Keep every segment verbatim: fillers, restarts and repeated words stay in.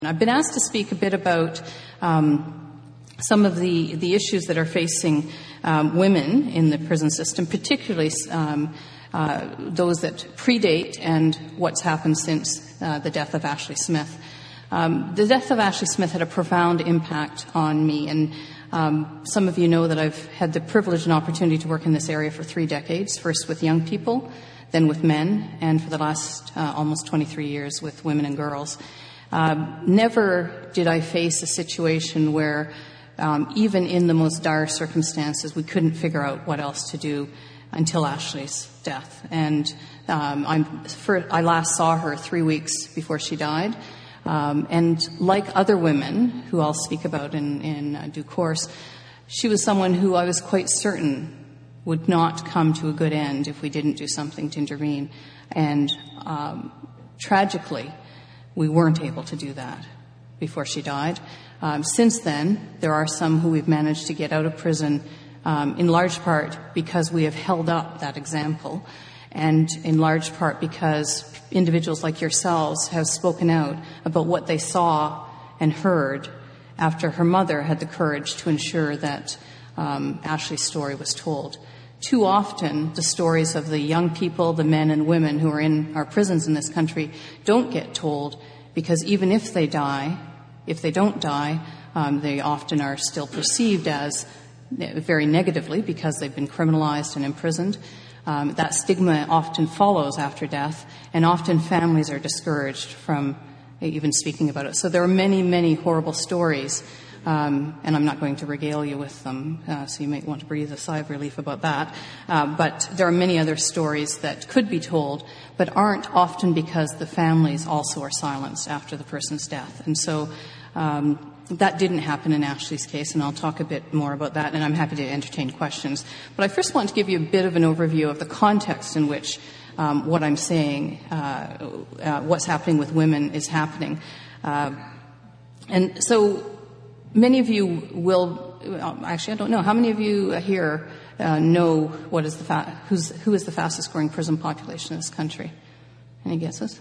I've been asked to speak a bit about um, some of the, the issues that are facing um, women in the prison system, particularly um, uh, those that predate and what's happened since uh, the death of Ashley Smith. Um, the death of Ashley Smith had a profound impact on me, and um, some of you know that I've had the privilege and opportunity to work in this area for three decades, first with young people, then with men, and for the last uh, almost twenty-three years with women and girls. Um, never did I face a situation where, um, even in the most dire circumstances, we couldn't figure out what else to do until Ashley's death. And um, I'm, for, I last saw her three weeks before she died. Um, and like other women, who I'll speak about in, in uh, due course, she was someone who I was quite certain would not come to a good end if we didn't do something to intervene. And um, tragically, we weren't able to do that before she died. Um, since then, there are some who we've managed to get out of prison, um, in large part because we have held up that example, and in large part because individuals like yourselves have spoken out about what they saw and heard after her mother had the courage to ensure that um, Ashley's story was told. Too often, the stories of the young people, the men and women who are in our prisons in this country don't get told, because even if they die, if they don't die, um, they often are still perceived as very negatively because they've been criminalized and imprisoned. Um, that stigma often follows after death, and often families are discouraged from even speaking about it. So there are many, many horrible stories. Um, and I'm not going to regale you with them, uh, so you might want to breathe a sigh of relief about that. Uh, but there are many other stories that could be told, but aren't, often because the families also are silenced after the person's death. And so um, that didn't happen in Ashley's case, and I'll talk a bit more about that, and I'm happy to entertain questions. But I first want to give you a bit of an overview of the context in which um, what I'm saying, uh, uh, what's happening with women is happening. Uh, and so many of you will, actually I don't know, how many of you here uh, know what is the fa- who's, who is the fastest growing prison population in this country? Any guesses?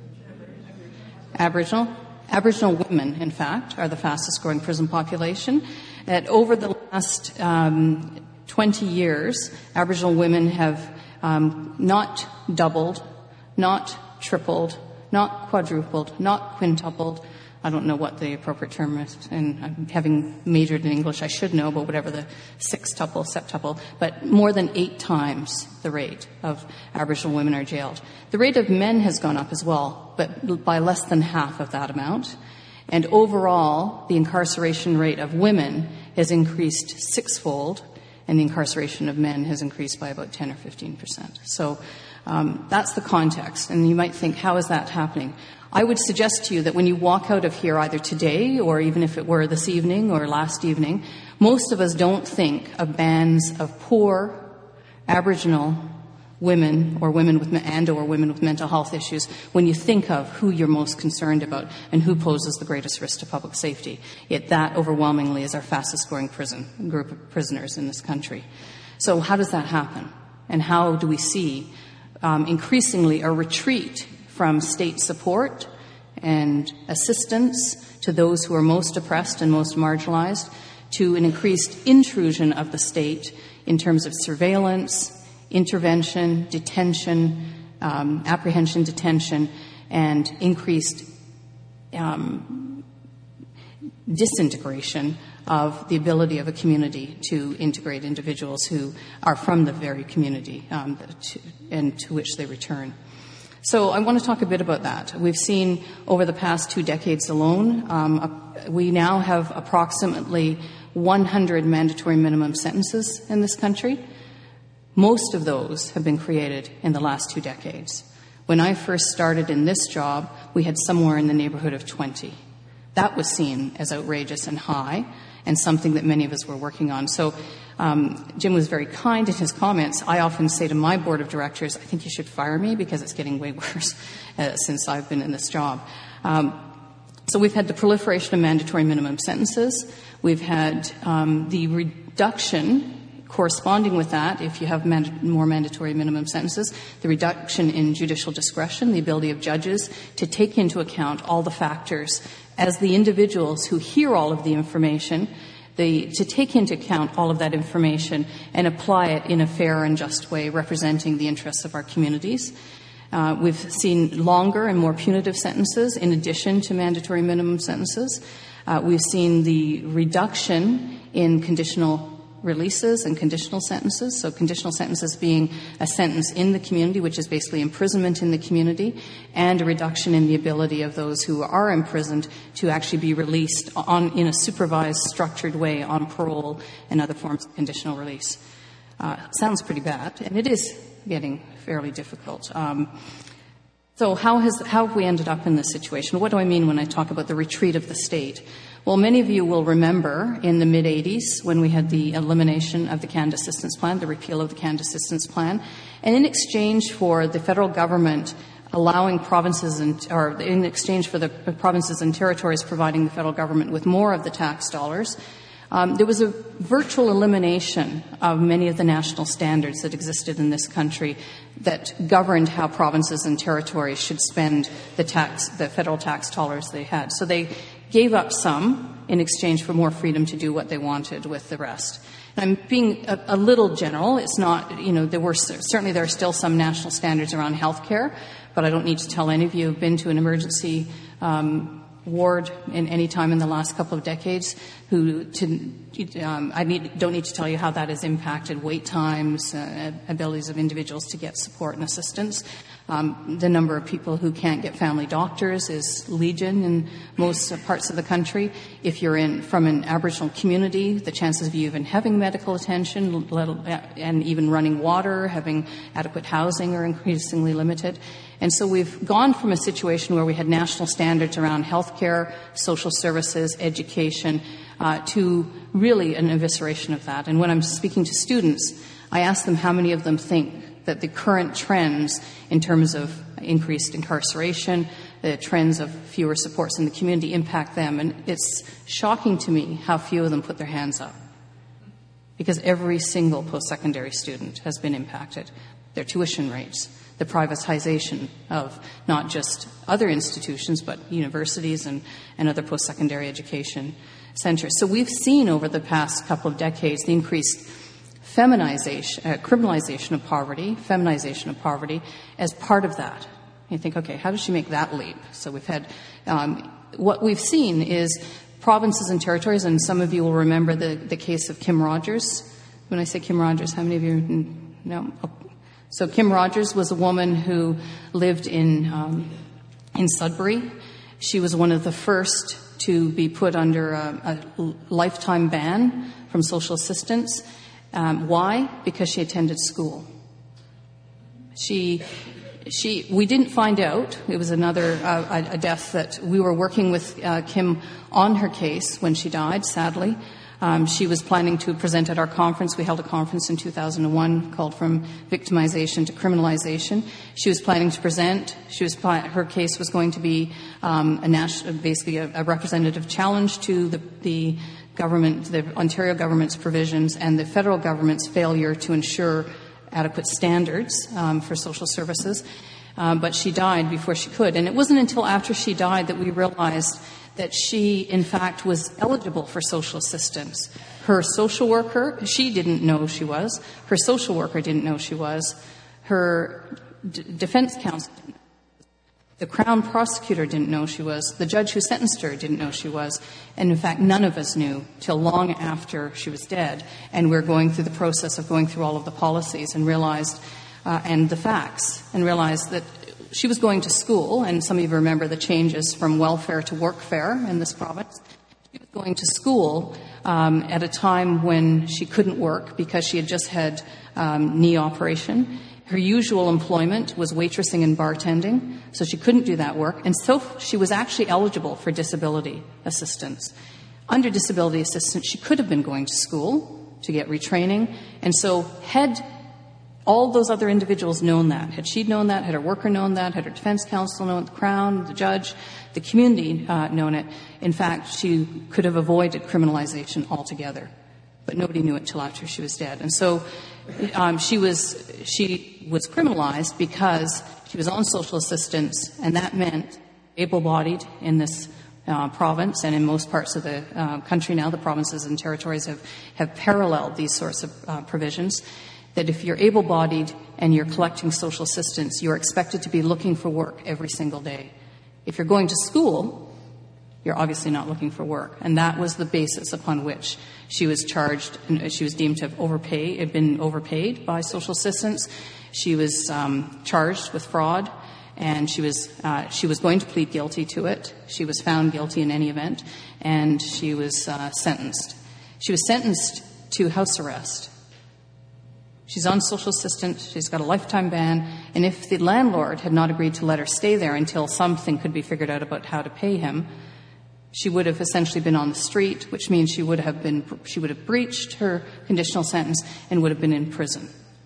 Aboriginal. Aboriginal women, in fact, are the fastest growing prison population. At over the last um, twenty years, Aboriginal women have um, not doubled, not tripled, not quadrupled, not quintupled. I don't know what the appropriate term is, and I'm having majored in English, I should know, but whatever the sextuple, septuple, but more than eight times the rate of Aboriginal women are jailed. The rate of men has gone up as well, but by less than half of that amount. And overall, the incarceration rate of women has increased sixfold, and the incarceration of men has increased by about ten or fifteen percent. So um, that's the context. And you might think, how is that happening? I would suggest to you that when you walk out of here, either today or even if it were this evening or last evening, most of us don't think of bands of poor Aboriginal women or women with and or women with mental health issues when you think of who you're most concerned about and who poses the greatest risk to public safety. Yet that overwhelmingly is our fastest growing prison group of prisoners in this country. So how does that happen? And how do we see um, increasingly a retreat from state support and assistance to those who are most oppressed and most marginalized, to an increased intrusion of the state in terms of surveillance, intervention, detention, um, apprehension, detention, and increased um, disintegration of the ability of a community to integrate individuals who are from the very community um, to, and to which they return. So I want to talk a bit about that. We've seen over the past two decades alone, um, we now have approximately one hundred mandatory minimum sentences in this country. Most of those have been created in the last two decades. When I first started in this job, we had somewhere in the neighborhood of twenty. That was seen as outrageous and high, and something that many of us were working on. So um, Jim was very kind in his comments. I often say to my board of directors, I think you should fire me because it's getting way worse uh, since I've been in this job. Um, so we've had the proliferation of mandatory minimum sentences. We've had um, the reduction corresponding with that, if you have mand- more mandatory minimum sentences, the reduction in judicial discretion, the ability of judges to take into account all the factors as the individuals who hear all of the information, the, to take into account all of that information and apply it in a fair and just way, representing the interests of our communities. Uh, we've seen longer and more punitive sentences in addition to mandatory minimum sentences. Uh, we've seen the reduction in conditional releases and conditional sentences. So conditional sentences being a sentence in the community, which is basically imprisonment in the community, and a reduction in the ability of those who are imprisoned to actually be released on in a supervised, structured way on parole and other forms of conditional release. Uh, sounds pretty bad, and it is getting fairly difficult. Um, so how has how have we ended up in this situation? What do I mean when I talk about the retreat of the state? Well, many of you will remember in the mid-eighties when we had the elimination of the Canada Assistance Plan, the repeal of the Canada Assistance Plan, and in exchange for the federal government allowing provinces and, or in exchange for the provinces and territories providing the federal government with more of the tax dollars, um, there was a virtual elimination of many of the national standards that existed in this country that governed how provinces and territories should spend the tax, the federal tax dollars they had. So they gave up some in exchange for more freedom to do what they wanted with the rest. And I'm being a, a little general. It's not, you know, there were certainly there are still some national standards around health care, but I don't need to tell any of you who've been to an emergency um, ward in any time in the last couple of decades who to, um, I need, don't need to tell you how that has impacted wait times, uh, abilities of individuals to get support and assistance. Um, the number of people who can't get family doctors is legion in most parts of the country. If you're in from an Aboriginal community, the chances of you even having medical attention and even running water, having adequate housing are increasingly limited. And so we've gone from a situation where we had national standards around healthcare, social services, education, uh, to really an evisceration of that. And when I'm speaking to students, I ask them how many of them think that the current trends in terms of increased incarceration, the trends of fewer supports in the community impact them. And it's shocking to me how few of them put their hands up. Because every single post-secondary student has been impacted. Their tuition rates, the privatization of not just other institutions, but universities and, and other post-secondary education centers. So we've seen over the past couple of decades the increased feminization, uh, criminalization of poverty, feminization of poverty as part of that. You think, okay, how does she make that leap? So we've had, um, what we've seen is provinces and territories, and some of you will remember the, the case of Kim Rogers. When I say Kim Rogers, how many of you know? So Kim Rogers was a woman who lived in, um, in Sudbury. She was one of the first to be put under a, a lifetime ban from social assistance. Um, why? Because she attended school. She, she, we didn't find out. It was another uh, a death that we were working with uh, Kim on her case when she died. Sadly, um, she was planning to present at our conference. We held a conference in two thousand one called "From Victimization to Criminalization." She was planning to present. She was her case was going to be um, a national, basically a, a representative challenge to the. the government, the Ontario government's provisions and the federal government's failure to ensure adequate standards um, for social services. Um, but she died before she could. And it wasn't until after she died that we realized that she, in fact, was eligible for social assistance. Her social worker, she didn't know she was. Her social worker didn't know she was. Her d- defense counsel didn't. The Crown prosecutor didn't know she was. The judge who sentenced her didn't know she was. And in fact, none of us knew till long after she was dead. And we're going through the process of going through all of the policies and realized, uh, and the facts, and realized that she was going to school, and some of you remember the changes from welfare to workfare in this province. She was going to school um, at a time when she couldn't work because she had just had um, knee operation. Her usual employment was waitressing and bartending, so she couldn't do that work. And so she was actually eligible for disability assistance. Under disability assistance, she could have been going to school to get retraining. And so had all those other individuals known that, had she known that, had her worker known that, had her defense counsel known it, the Crown, the judge, the community uh, known it, in fact, she could have avoided criminalization altogether. But nobody knew it till after she was dead. And so um, she was she was criminalized because she was on social assistance, and that meant able-bodied in this uh, province, and in most parts of the uh, country now, the provinces and territories have, have paralleled these sorts of uh, provisions, that if you're able-bodied and you're collecting social assistance, you're expected to be looking for work every single day. If you're going to school, you're obviously not looking for work. And that was the basis upon which she was charged, and she was deemed to have overpaid, had been overpaid by social assistance. She was um, charged with fraud, and she was uh, she was going to plead guilty to it. She was found guilty in any event, and she was uh, sentenced. She was sentenced to house arrest. She's on social assistance, she's got a lifetime ban, and if the landlord had not agreed to let her stay there until something could be figured out about how to pay him, she would have essentially been on the street, which means she would have been she would have breached her conditional sentence and would have been in prison.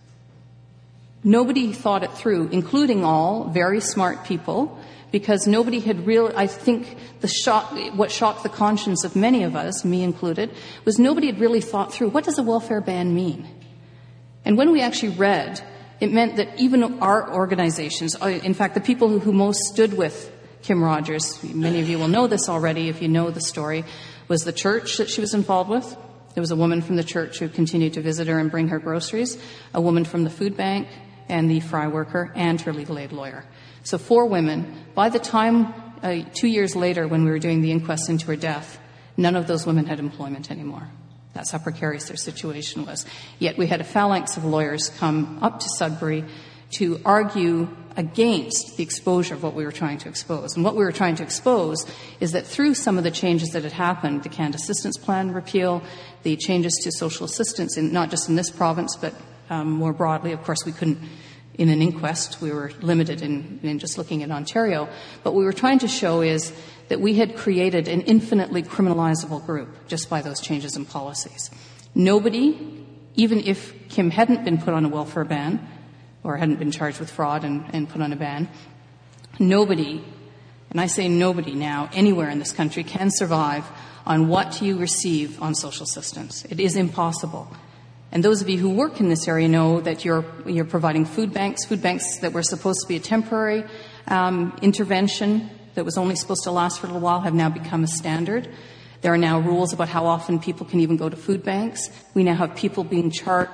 Nobody thought it through, including all very smart people, because nobody had really, I think the shock, what shocked the conscience of many of us, me included, was nobody had really thought through, what does a welfare ban mean? And when we actually read, it meant that even our organizations, in fact, the people who, who most stood with Kim Rogers, many of you will know this already if you know the story, was the church that she was involved with. There was a woman from the church who continued to visit her and bring her groceries, a woman from the food bank, and the fry worker, and her legal aid lawyer. So four women. By the time, uh, two years later, when we were doing the inquest into her death, none of those women had employment anymore. That's how precarious their situation was. Yet we had a phalanx of lawyers come up to Sudbury to argue against the exposure of what we were trying to expose. And what we were trying to expose is that through some of the changes that had happened, the Canada Assistance Plan repeal, the changes to social assistance, in, not just in this province, but um, more broadly. Of course, we couldn't, in an inquest, we were limited in, in just looking at Ontario. But what we were trying to show is that we had created an infinitely criminalizable group just by those changes in policies. Nobody, even if Kim hadn't been put on a welfare ban or hadn't been charged with fraud and, and put on a ban, nobody, and I say nobody now, anywhere in this country can survive on what you receive on social assistance. It is impossible. And those of you who work in this area know that you're, you're providing food banks, food banks that were supposed to be a temporary um, intervention that was only supposed to last for a little while have now become a standard. There are now rules about how often people can even go to food banks. We now have people being charged,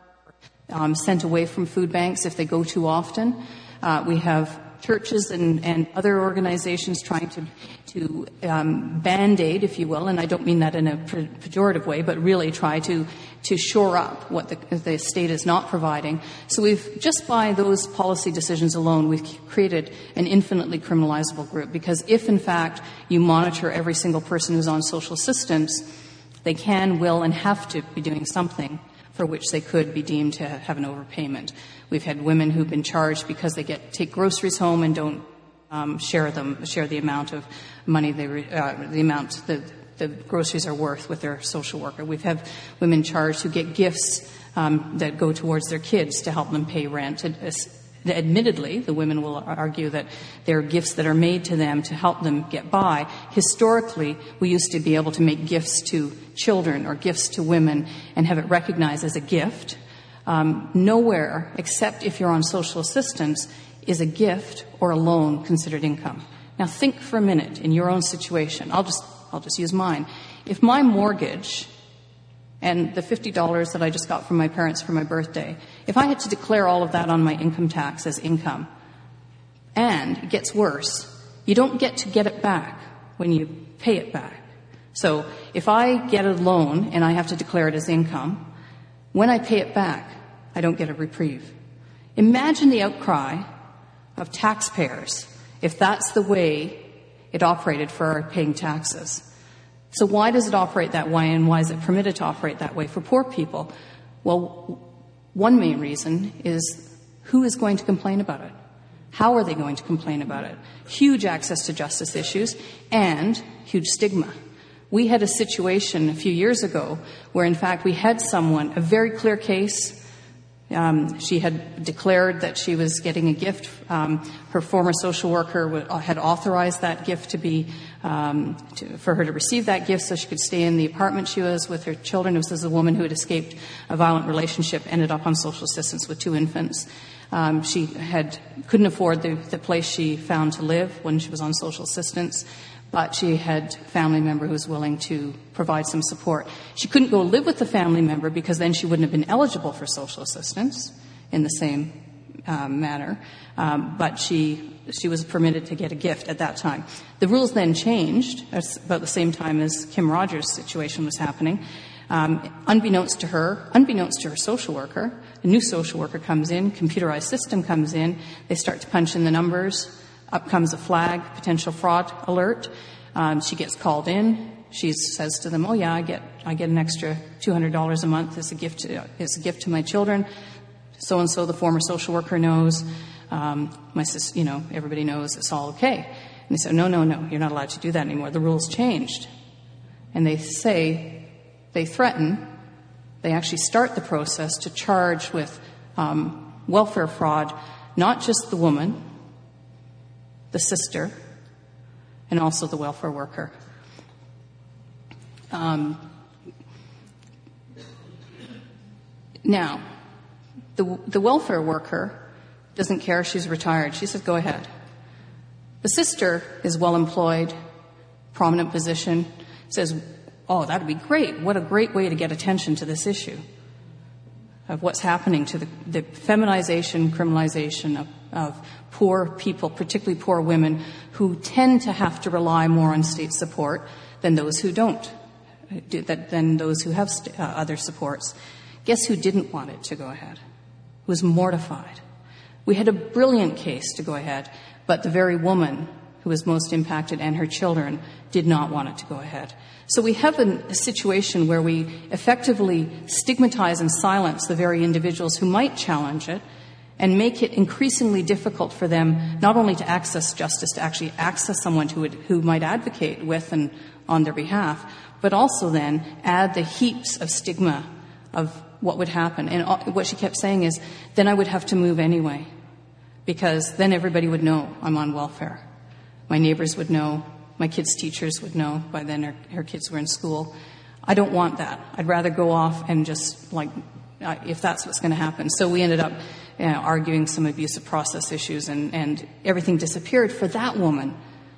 um, sent away from food banks if they go too often. Uh, we have churches and, and other organizations trying to, to um, band-aid, if you will, and I don't mean that in a pejorative way, but really try to, to shore up what the, the state is not providing. So we've, just by those policy decisions alone, we've created an infinitely criminalizable group, because if, in fact, you monitor every single person who's on social assistance, they can, will, and have to be doing something for which they could be deemed to have an overpayment. We've had women who've been charged because they get take groceries home and don't um, share them, share the amount of money they, re, uh, the amount that the groceries are worth with their social worker. We've had women charged who get gifts um, that go towards their kids to help them pay rent. It, admittedly, the women will argue that there are gifts that are made to them to help them get by. Historically, we used to be able to make gifts to children or gifts to women and have it recognized as a gift. Um, nowhere, except if you're on social assistance, is a gift or a loan considered income. Now think for a minute in your own situation. I'll just, I'll just use mine. If my mortgage and the fifty dollars that I just got from my parents for my birthday, if I had to declare all of that on my income tax as income, and it gets worse, you don't get to get it back when you pay it back. So if I get a loan and I have to declare it as income, when I pay it back, I don't get a reprieve. Imagine the outcry of taxpayers if that's the way it operated for our paying taxes. So why does it operate that way, and why is it permitted to operate that way for poor people? Well, one main reason is who is going to complain about it? How are they going to complain about it? Huge access to justice issues and huge stigma. We had a situation a few years ago where, in fact, we had someone, a very clear case. Um, she had declared that she was getting a gift. Um, her former social worker w- had authorized that gift to be, um, to, for her to receive that gift so she could stay in the apartment she was with her children. This was a woman who had escaped a violent relationship, ended up on social assistance with two infants. Um, she had couldn't afford the, the place she found to live when she was on social assistance. but she had a family member who was willing to provide some support. She couldn't go live with the family member because then she wouldn't have been eligible for social assistance in the same um, manner, um, but she she was permitted to get a gift at that time. The rules then changed about the same time as Kim Rogers' situation was happening. Um, unbeknownst to her, unbeknownst to her social worker, a new social worker comes in, computerized system comes in, they start to punch in the numbers, up comes a flag, potential fraud alert. Um, she gets called in. She says to them, "Oh yeah, I get I get an extra two hundred dollars a month as a gift to, as a gift to my children." So and so, the former social worker knows. Um, my sis, you know, everybody knows it's all okay. And they say, "No, no, no, you're not allowed to do that anymore. The rules changed." And they say, they threaten. They actually start the process to charge with um, welfare fraud, not just the woman, the sister, and also the welfare worker. Um, now, the, the welfare worker doesn't care. She's retired. She says, "Go ahead." The sister is well employed, prominent position, says, "Oh, that'd be great. What a great way to get attention to this issue of what's happening to the, the feminization, criminalization of, of poor people, particularly poor women, who tend to have to rely more on state support than those who don't, than those who have st- uh, other supports." Guess who didn't want it to go ahead? Who was mortified. We had a brilliant case to go ahead, but the very woman who was most impacted and her children did not want it to go ahead. So we have a, a situation where we effectively stigmatize and silence the very individuals who might challenge it and make it increasingly difficult for them not only to access justice, to actually access someone who, would, who might advocate with and on their behalf, but also then add the heaps of stigma of what would happen. And what she kept saying is, then I would have to move anyway, because then everybody would know I'm on welfare. My neighbors would know. My kids' teachers would know. By then her, her kids were in school. I don't want that. I'd rather go off and just, like, uh, if that's what's going to happen. So we ended up you know, arguing some abusive process issues, and, and everything disappeared for that woman.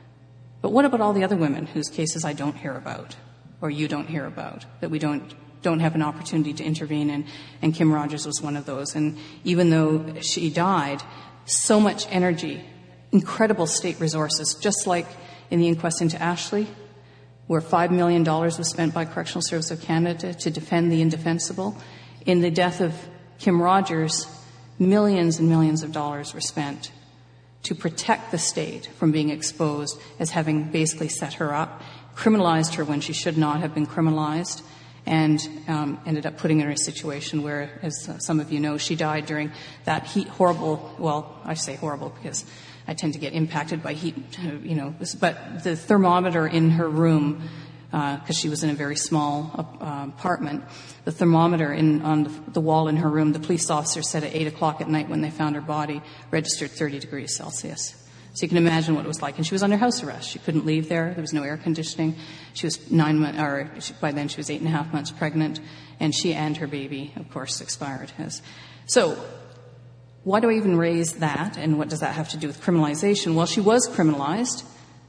But what about all the other women whose cases I don't hear about, or you don't hear about, that we don't don't have an opportunity to intervene in? And Kim Rogers was one of those. And even though she died, so much energy, incredible state resources, just like in the inquest into Ashley, where five million dollars was spent by Correctional Service of Canada to defend the indefensible. In the death of Kim Rogers, millions and millions of dollars were spent to protect the state from being exposed as having basically set her up, criminalized her when she should not have been criminalized, and um, ended up putting her in a situation where, as some of you know, she died during that heat, horrible, well, I say horrible because I tend to get impacted by heat, you know, but the thermometer in her room, because uh, she was in a very small uh, apartment, the thermometer in, on the, the wall in her room, the police officer said at eight o'clock at night when they found her body, registered thirty degrees Celsius. So you can imagine what it was like. And she was under house arrest. She couldn't leave there. There was no air conditioning. She was nine months, or she, by then she was eight and a half months pregnant. And she and her baby, of course, expired. As, so why do I even raise that? And what does that have to do with criminalization? Well, she was criminalized.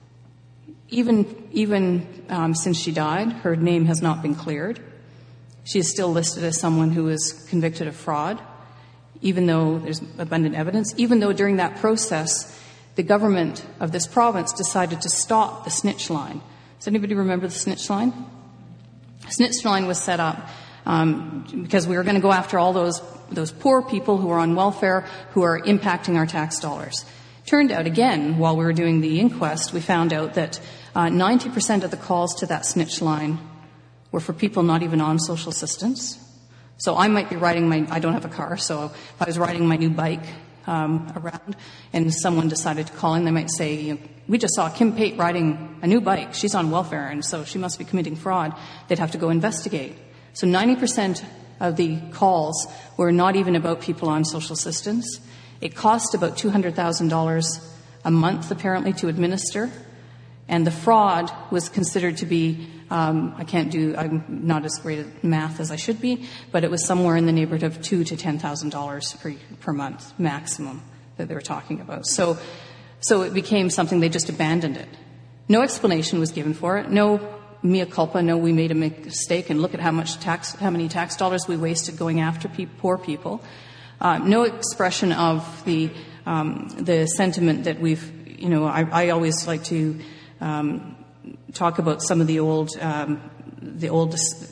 Even, even um, since she died, her name has not been cleared. She is still listed as someone who is convicted of fraud, even though there's abundant evidence, even though during that process, the government of this province decided to stop the snitch line. Does anybody remember the snitch line? Snitch line was set up um, because we were going to go after all those those poor people who are on welfare who are impacting our tax dollars. Turned out, again, while we were doing the inquest, we found out that uh, ninety percent of the calls to that snitch line were for people not even on social assistance. So I might be riding my, I don't have a car, so if I was riding my new bike Um, around, and someone decided to call in, they might say, you know, we just saw Kim Pate riding a new bike. She's on welfare, and so she must be committing fraud. They'd have to go investigate. So ninety percent of the calls were not even about people on social assistance. It cost about two hundred thousand dollars a month, apparently, to administer. And the fraud was considered to be, um, I can't do, I'm not as great at math as I should be, but it was somewhere in the neighborhood of two to ten thousand dollars per per month maximum that they were talking about. So, so it became something, they just abandoned it. No explanation was given for it. No mea culpa, no, we made a mistake and look at how much tax, how many tax dollars we wasted going after pe- poor people. Uh, no expression of the um, the sentiment that we've, you know, I, I always like to um, talk about some of the old um, the old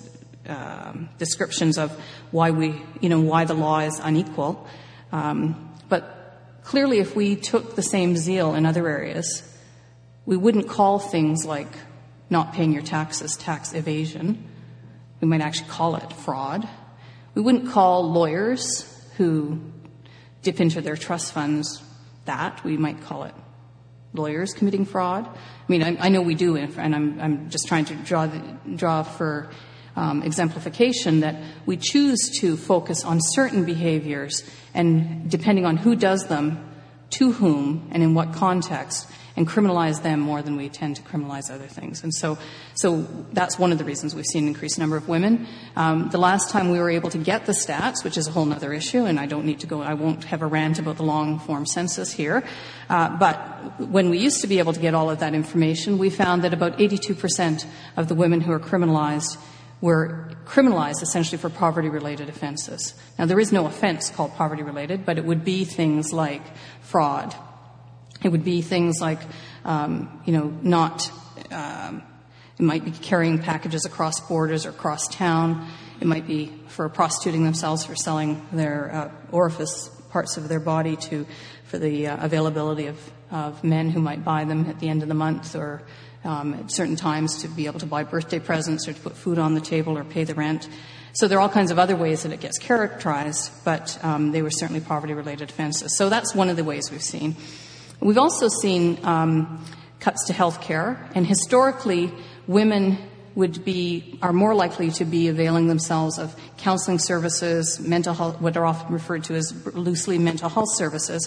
uh, descriptions of why we, you know, why the law is unequal. Um, but clearly, if we took the same zeal in other areas, we wouldn't call things like not paying your taxes tax evasion. We might actually call it fraud. We wouldn't call lawyers who dip into their trust funds that. We might call it lawyers committing fraud. I mean, I, I know we do, and I'm, I'm just trying to draw, the, draw for um, exemplification that we choose to focus on certain behaviors, and depending on who does them, to whom, and in what context, and criminalize them more than we tend to criminalize other things. And so so that's one of the reasons we've seen an increased number of women. Um, the last time we were able to get the stats, which is a whole other issue, and I don't need to go, I won't have a rant about the long-form census here, uh, but when we used to be able to get all of that information, we found that about eighty-two percent of the women who are criminalized were criminalized essentially for poverty-related offenses. Now, there is no offense called poverty-related, but it would be things like fraud. It would be things like, um, you know, not, um, it might be carrying packages across borders or across town. It might be for prostituting themselves, for selling their uh, orifice parts of their body to, for the uh, availability of, of men who might buy them at the end of the month, or um, at certain times to be able to buy birthday presents or to put food on the table or pay the rent. So there are all kinds of other ways that it gets characterized, but um, they were certainly poverty-related offenses. So that's one of the ways we've seen. We've also seen um, cuts to health care, and historically, women would be are more likely to be availing themselves of counseling services, mental health, what are often referred to as loosely mental health services.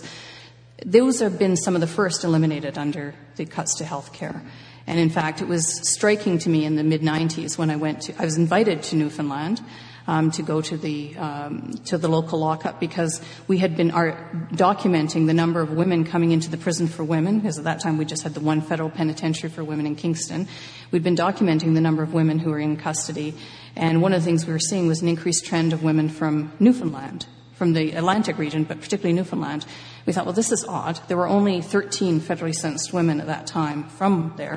Those have been some of the first eliminated under the cuts to health care. And in fact, it was striking to me in the mid nineties when I went to, I was invited to Newfoundland um, to go to the um, to the local lockup, because we had been are documenting the number of women coming into the prison for women, because at that time we just had the one federal penitentiary for women in Kingston. We'd been documenting the number of women who were in custody, and one of the things we were seeing was an increased trend of women from Newfoundland, from the Atlantic region, but particularly Newfoundland. We thought, well, this is odd. There were only thirteen federally sentenced women at that time from there.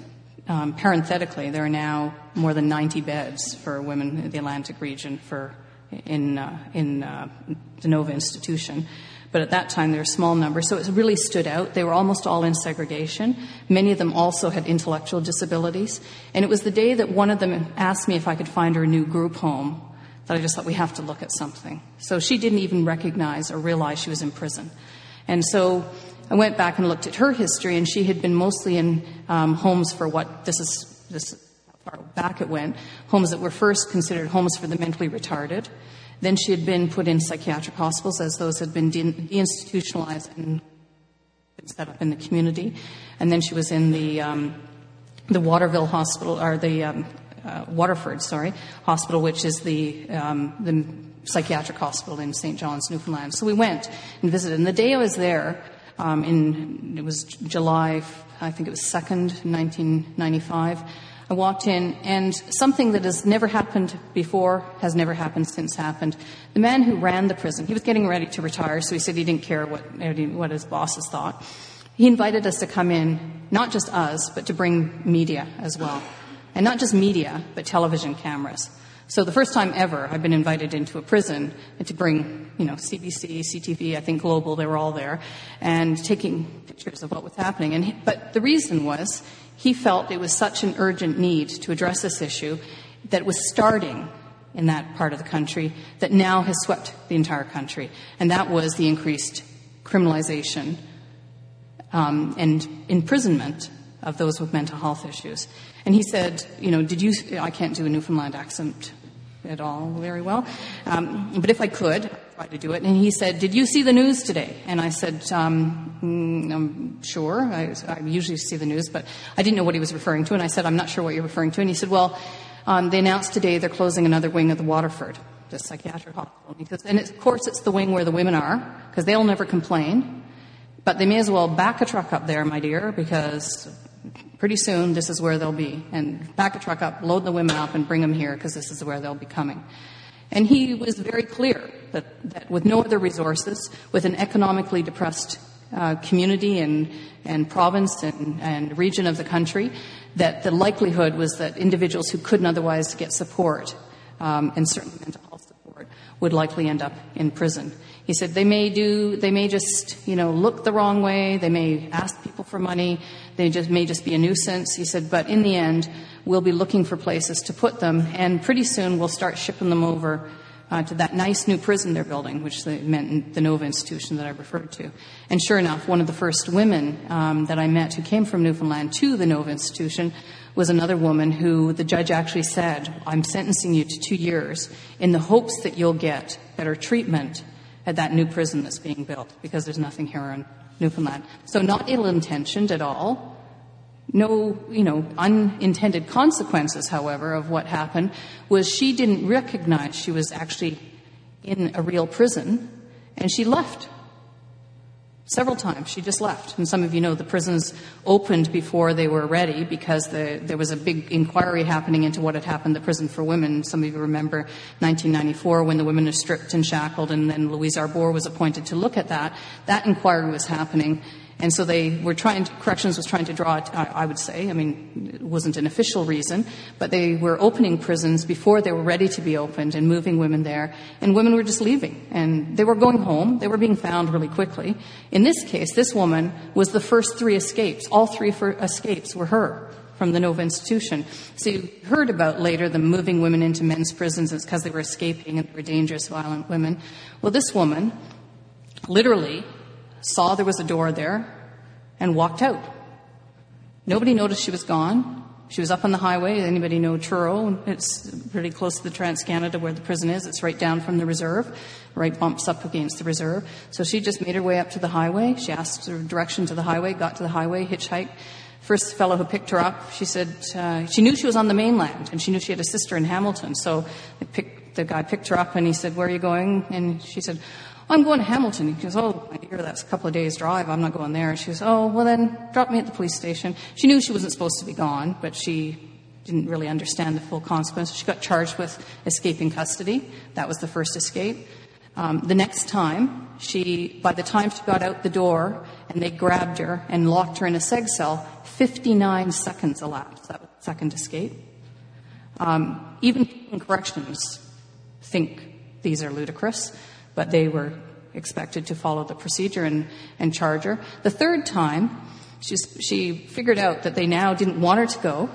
Um, parenthetically, there are now more than ninety beds for women in the Atlantic region for in uh, in uh, the Nova institution. But at that time, there were a small number, so it really stood out. They were almost all in segregation. Many of them also had intellectual disabilities. And it was the day that one of them asked me if I could find her a new group home that I just thought, we have to look at something. So she didn't even recognize or realize she was in prison. And so I went back and looked at her history, and she had been mostly in um, homes for what, this is this how far back it went, homes that were first considered homes for the mentally retarded. Then she had been put in psychiatric hospitals, as those had been de- deinstitutionalized and set up in the community. And then she was in the um, the Waterville Hospital, or the um, uh, Waterford, sorry, hospital, which is the um, the psychiatric hospital in Saint John's, Newfoundland. So we went and visited. And the day I was there, um, in it was July, I think it was second, nineteen ninety-five. I walked in, and something that has never happened before, has never happened since happened. The man who ran the prison, he was getting ready to retire, so he said he didn't care what, what his bosses thought. He invited us to come in, not just us, but to bring media as well. And not just media, but television cameras. So the first time ever I've been invited into a prison and to bring, you know, C B C, C T V, I think Global, they were all there, and taking pictures of what was happening. And he, but the reason was, he felt it was such an urgent need to address this issue that was starting in that part of the country that now has swept the entire country. And that was the increased criminalization um, and imprisonment of those with mental health issues. And he said, you know, did you, I can't do a Newfoundland accent at all very well, um, but if I could, I'd try to do it. And he said, did you see the news today? And I said, um, mm, I'm sure. I, I usually see the news, but I didn't know what he was referring to. And I said, I'm not sure what you're referring to. And he said, well, um, they announced today they're closing another wing of the Waterford, the psychiatric hospital. Because, and it's, of course, it's the wing where the women are, because they'll never complain. But they may as well back a truck up there, my dear, because pretty soon this is where they'll be. And back a truck up, load the women up, and bring them here because this is where they'll be coming. And he was very clear that, that with no other resources, with an economically depressed uh, community and, and province and, and region of the country, that the likelihood was that individuals who couldn't otherwise get support, um, and certainly mental health support, would likely end up in prison. He said they may do, they may just, you know, look the wrong way, they may ask people for money, they just may just be a nuisance. He said, but in the end, we'll be looking for places to put them, and pretty soon we'll start shipping them over uh, to that nice new prison they're building, which they meant in the Nova Institution that I referred to. And sure enough, one of the first women um, that I met who came from Newfoundland to the Nova Institution was another woman who the judge actually said, I'm sentencing you to two years in the hopes that you'll get better treatment at that new prison that's being built, because there's nothing here in Newfoundland. So not ill-intentioned at all. No, you know, unintended consequences, however, of what happened was she didn't recognize she was actually in a real prison, and she left. Several times she just left. And some of you know the prisons opened before they were ready because the, there was a big inquiry happening into what had happened to the prison for women. Some of you remember nineteen ninety-four when the women were stripped and shackled, and then Louise Arbour was appointed to look at that. That inquiry was happening. And so they were trying to, Corrections was trying to draw it, I would say, I mean, it wasn't an official reason, but they were opening prisons before they were ready to be opened and moving women there, and women were just leaving. And they were going home. They were being found really quickly. In this case, this woman was the first three escapes. All three escapes were her from the Nova Institution. So you heard about later them moving women into men's prisons. It's because they were escaping and they were dangerous, violent women. Well, this woman literally saw there was a door there and walked out. Nobody noticed she was gone. She was up on the highway. Anybody know Truro? It's pretty close to the Trans-Canada where the prison is. It's right down from the reserve, right bumps up against the reserve. So she just made her way up to the highway. She asked her direction to the highway, got to the highway, hitchhiked. First fellow who picked her up, she said, uh, she knew she was on the mainland, and she knew she had a sister in Hamilton. So they picked, the guy picked her up, and he said, where are you going? And she said, I'm going to Hamilton. He goes, oh, my dear, that's a couple of days' drive. I'm not going there. She goes, oh, well then, drop me at the police station. She knew she wasn't supposed to be gone, but she didn't really understand the full consequences. She got charged with escaping custody. That was the first escape. Um, the next time, she, by the time she got out the door and they grabbed her and locked her in a seg cell, fifty-nine seconds elapsed. That was the second escape. Um, even in corrections think these are ludicrous, but they were expected to follow the procedure and, and charge her. The third time, she's, she figured out that they now didn't want her to go.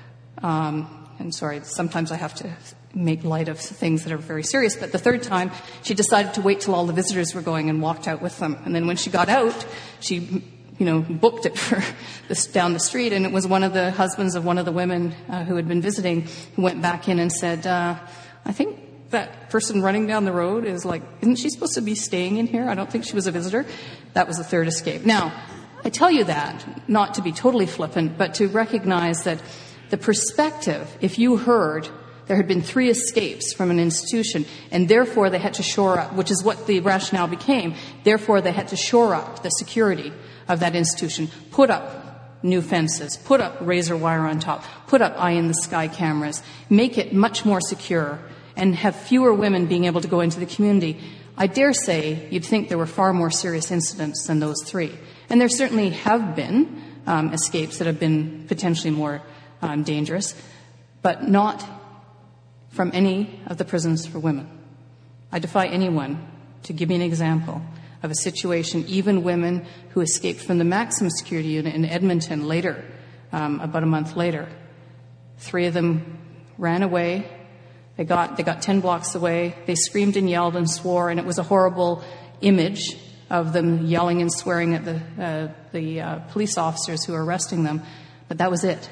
Um, and sorry, sometimes I have to make light of things that are very serious, but the third time, she decided to wait till all the visitors were going and walked out with them. And then when she got out, she, you know, booked it for this down the street, and it was one of the husbands of one of the women uh, who had been visiting who went back in and said, uh, I think that person running down the road is like, isn't she supposed to be staying in here? I don't think she was a visitor. That was the third escape. Now, I tell you that not to be totally flippant, but to recognize that the perspective, if you heard there had been three escapes from an institution, and therefore they had to shore up, which is what the rationale became, therefore they had to shore up the security of that institution, put up new fences, put up razor wire on top, put up eye-in-the-sky cameras, make it much more secure, and have fewer women being able to go into the community. I dare say you'd think there were far more serious incidents than those three. And there certainly have been um, escapes that have been potentially more um, dangerous, but not from any of the prisons for women. I defy anyone to give me an example of a situation, even women who escaped from the maximum security unit in Edmonton later, um, about a month later. Three of them ran away. They got, they got ten blocks away. They screamed and yelled and swore, and it was a horrible image of them yelling and swearing at the, uh, the uh, police officers who were arresting them. But that was it.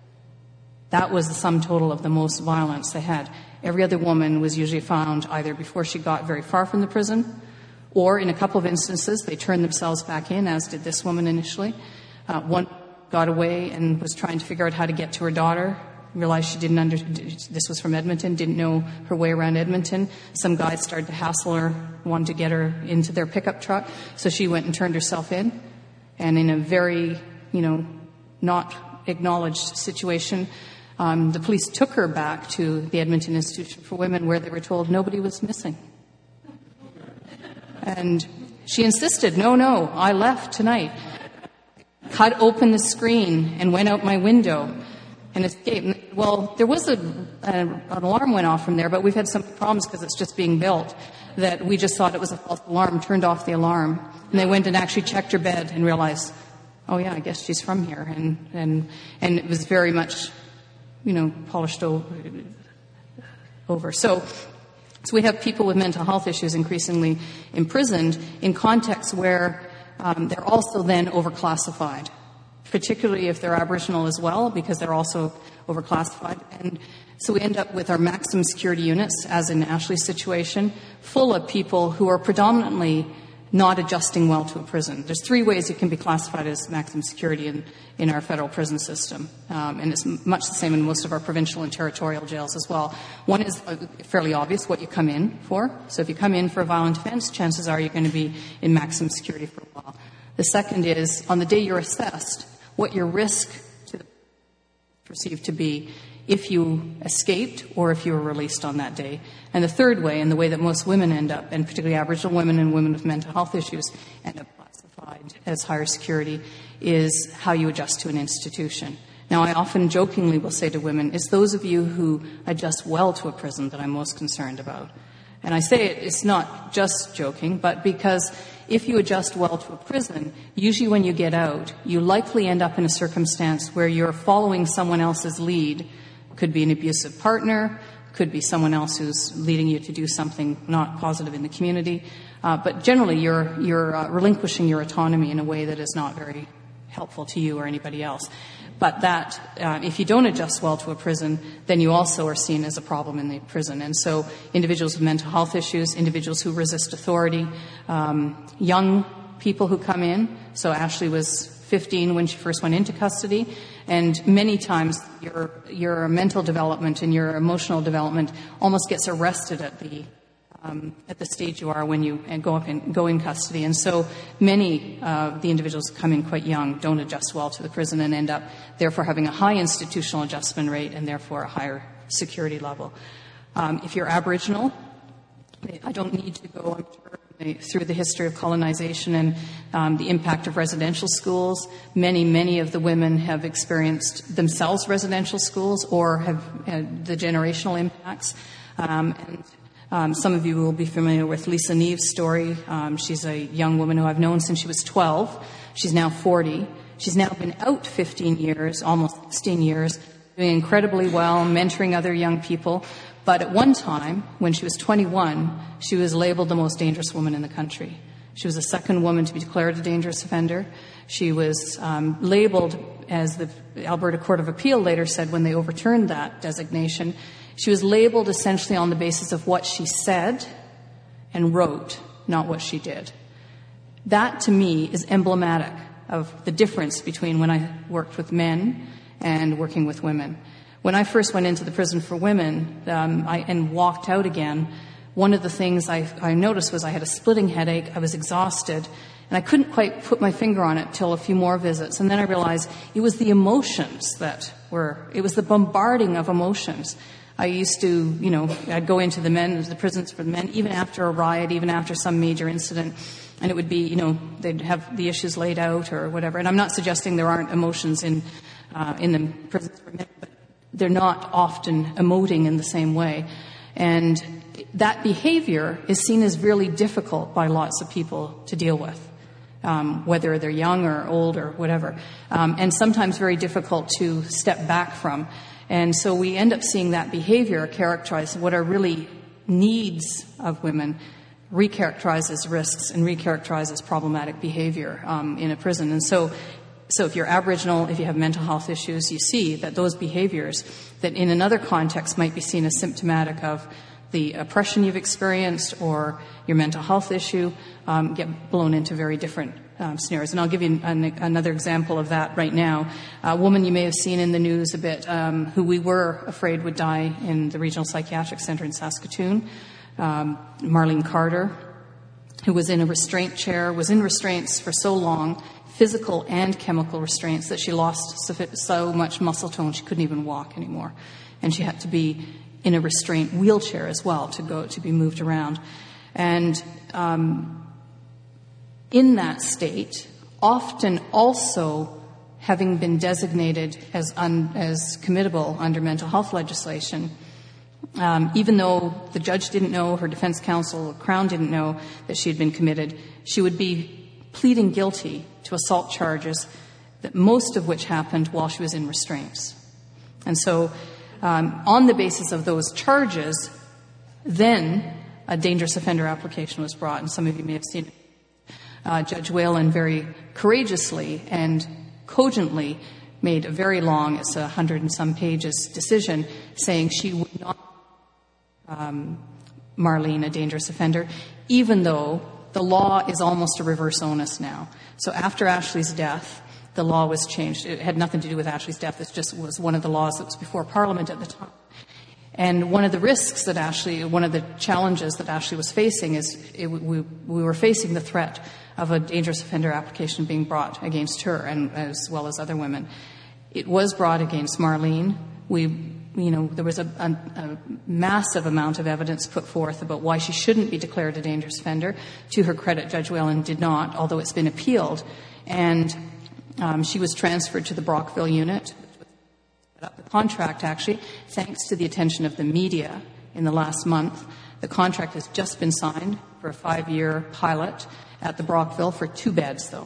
That was the sum total of the most violence they had. Every other woman was usually found either before she got very far from the prison, or in a couple of instances, they turned themselves back in, as did this woman initially. Uh, one got away and was trying to figure out how to get to her daughter, realized she didn't under, this was from Edmonton, didn't know her way around Edmonton. Some guys started to hassle her, wanted to get her into their pickup truck, so she went and turned herself in. And in a very, you know, not acknowledged situation. Um, the police took her back to the Edmonton Institution for Women, where they were told nobody was missing. And she insisted, no, no, I left tonight. Cut open the screen and went out my window and escaped. Well, there was a, a, an alarm went off from there, but we've had some problems because it's just being built, that we just thought it was a false alarm, turned off the alarm. And they went and actually checked her bed and realized, oh yeah, I guess she's from here. And, and, and it was very much, you know, polished over. over. So, so we have people with mental health issues increasingly imprisoned in contexts where um, they're also then overclassified, particularly if they're Aboriginal as well, because they're also overclassified. And so we end up with our maximum security units, as in Ashley's situation, full of people who are predominantly not adjusting well to a prison. There's three ways it can be classified as maximum security in, in our federal prison system. Um, and it's much the same in most of our provincial and territorial jails as well. One is uh, fairly obvious, what you come in for. So if you come in for a violent offense, chances are you're going to be in maximum security for a while. The second is, on the day you're assessed, what your risk to the perceived to be if you escaped or if you were released on that day. And the third way, and the way that most women end up, and particularly Aboriginal women and women with mental health issues, end up classified as higher security, is how you adjust to an institution. Now, I often jokingly will say to women, it's those of you who adjust well to a prison that I'm most concerned about. And I say it, it's not just joking, but because if you adjust well to a prison, usually when you get out, you likely end up in a circumstance where you're following someone else's lead. Could be an abusive partner, could be someone else who's leading you to do something not positive in the community. Uh, but generally, you're, you're uh, relinquishing your autonomy in a way that is not very helpful to you or anybody else. But that, uh, if you don't adjust well to a prison, then you also are seen as a problem in the prison. And so individuals with mental health issues, individuals who resist authority, um, young people who come in. So Ashley was fifteen when she first went into custody, and many times your your mental development and your emotional development almost gets arrested at the um, at the stage you are when you and go up and go in custody. And so many of uh, the individuals who come in quite young don't adjust well to the prison and end up therefore having a high institutional adjustment rate and therefore a higher security level. Um, if you're Aboriginal, I don't need to go, I'm sure, through the history of colonization and um, the impact of residential schools. Many, many of the women have experienced themselves residential schools or have had the generational impacts. Um, and um, some of you will be familiar with Lisa Neve's story. Um, she's a young woman who I've known since she was twelve. She's now forty. She's now been out fifteen years, almost sixteen years, doing incredibly well, mentoring other young people. But at one time, when she was twenty-one, she was labeled the most dangerous woman in the country. She was the second woman to be declared a dangerous offender. She was um, labeled, as the Alberta Court of Appeal later said when they overturned that designation, she was labeled essentially on the basis of what she said and wrote, not what she did. That, to me, is emblematic of the difference between when I worked with men and working with women. When I first went into the prison for women um, I, and walked out again, one of the things I, I noticed was I had a splitting headache, I was exhausted, and I couldn't quite put my finger on it till a few more visits. And then I realized it was the emotions that were, it was the bombarding of emotions. I used to, you know, I'd go into the men, the prisons for the men, even after a riot, even after some major incident, and it would be, you know, they'd have the issues laid out or whatever. And I'm not suggesting there aren't emotions in, uh, in the prisons for men, but they're not often emoting in the same way. And that behavior is seen as really difficult by lots of people to deal with, um, whether they're young or old or whatever, um, and sometimes very difficult to step back from. And so we end up seeing that behavior characterized, what are really needs of women, recharacterized as risks and recharacterized as problematic behavior um, in a prison. And so So if you're Aboriginal, if you have mental health issues, you see that those behaviors that in another context might be seen as symptomatic of the oppression you've experienced or your mental health issue um, get blown into very different um, scenarios. And I'll give you an, another example of that right now. A woman you may have seen in the news a bit um, who we were afraid would die in the Regional Psychiatric Centre in Saskatoon, um, Marlene Carter, who was in a restraint chair, was in restraints for so long, physical and chemical restraints that she lost so much muscle tone she couldn't even walk anymore. And she had to be in a restraint wheelchair as well to go to be moved around. And um, in that state, often also having been designated as, un, as committable under mental health legislation, um, even though the judge didn't know, her defense counsel, Crown didn't know that she had been committed, she would be pleading guilty to assault charges, that most of which happened while she was in restraints. And so um, on the basis of those charges, then a dangerous offender application was brought, and some of you may have seen it. Uh, Judge Whalen very courageously and cogently made a very long, it's a hundred and some pages decision, saying she would not um, Marlene a dangerous offender, even though the law is almost a reverse onus now. So after Ashley's death, the law was changed. It had nothing to do with Ashley's death. It just was one of the laws that was before Parliament at the time. And one of the risks that Ashley, one of the challenges that Ashley was facing is it, we, we were facing the threat of a dangerous offender application being brought against her, and as well as other women. It was brought against Marlene. We, you know, there was a, a, a massive amount of evidence put forth about why she shouldn't be declared a dangerous offender. To her credit, Judge Whalen did not, although it's been appealed. And um, she was transferred to the Brockville unit. The contract, actually, thanks to the attention of the media in the last month, the contract has just been signed for a five-year pilot at the Brockville for two beds, though.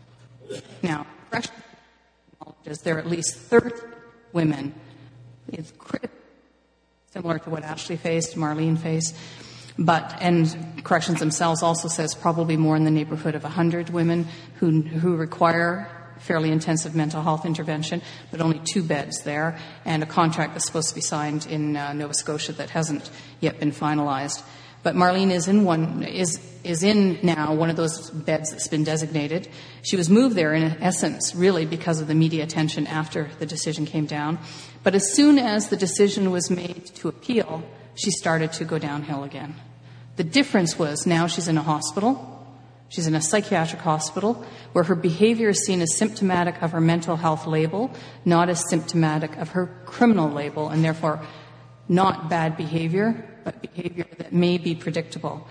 Now, corrections acknowledges there are at least thirty women. It's critical, similar to what Ashley faced, Marlene faced, but, and corrections themselves also says probably more in the neighborhood of one hundred women who, who require fairly intensive mental health intervention, but only two beds there, and a contract that's supposed to be signed in uh, Nova Scotia that hasn't yet been finalized. But Marlene is in one is is in now one of those beds that's been designated. She was moved there in essence, really, because of the media attention after the decision came down. But as soon as the decision was made to appeal, she started to go downhill again. The difference was now she's in a hospital. She's in a psychiatric hospital where her behavior is seen as symptomatic of her mental health label, not as symptomatic of her criminal label, and therefore not bad behavior, but behavior that may be predictable.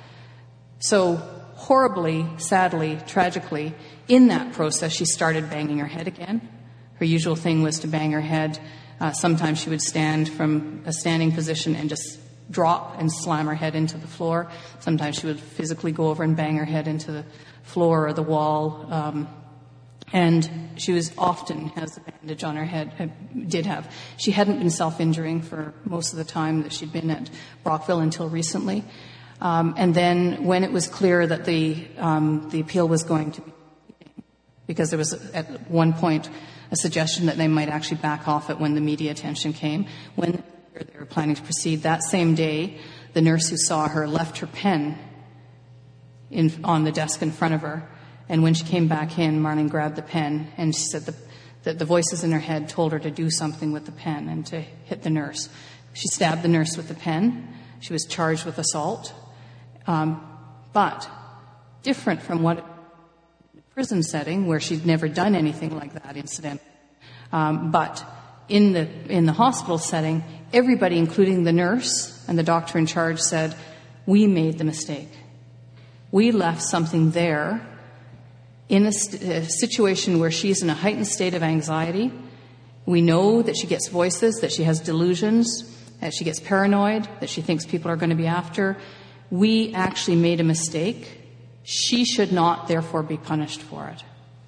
So horribly, sadly, tragically, in that process, she started banging her head again. Her usual thing was to bang her head. Uh, sometimes she would stand from a standing position and just drop and slam her head into the floor. Sometimes she would physically go over and bang her head into the floor or the wall. Um, and she was often has a bandage on her head, uh, did have. She hadn't been self-injuring for most of the time that she'd been at Brockville until recently. Um, and then when it was clear that the um, the appeal was going to be, because there was at one point a suggestion that they might actually back off it when the media attention came, when they were planning to proceed. That same day, the nurse who saw her left her pen in, on the desk in front of her. And when she came back in, Marlene grabbed the pen, and she said the, that the voices in her head told her to do something with the pen and to hit the nurse. She stabbed the nurse with the pen. She was charged with assault. Um, but different from what in the prison setting, where she'd never done anything like that incident. Um, but in the in the hospital setting, everybody, including the nurse and the doctor in charge, said, we made the mistake. We left something there in a, st- a situation where she's in a heightened state of anxiety. We know that she gets voices, that she has delusions, that she gets paranoid, that she thinks people are going to be after. We actually made a mistake. She should not, therefore, be punished for it.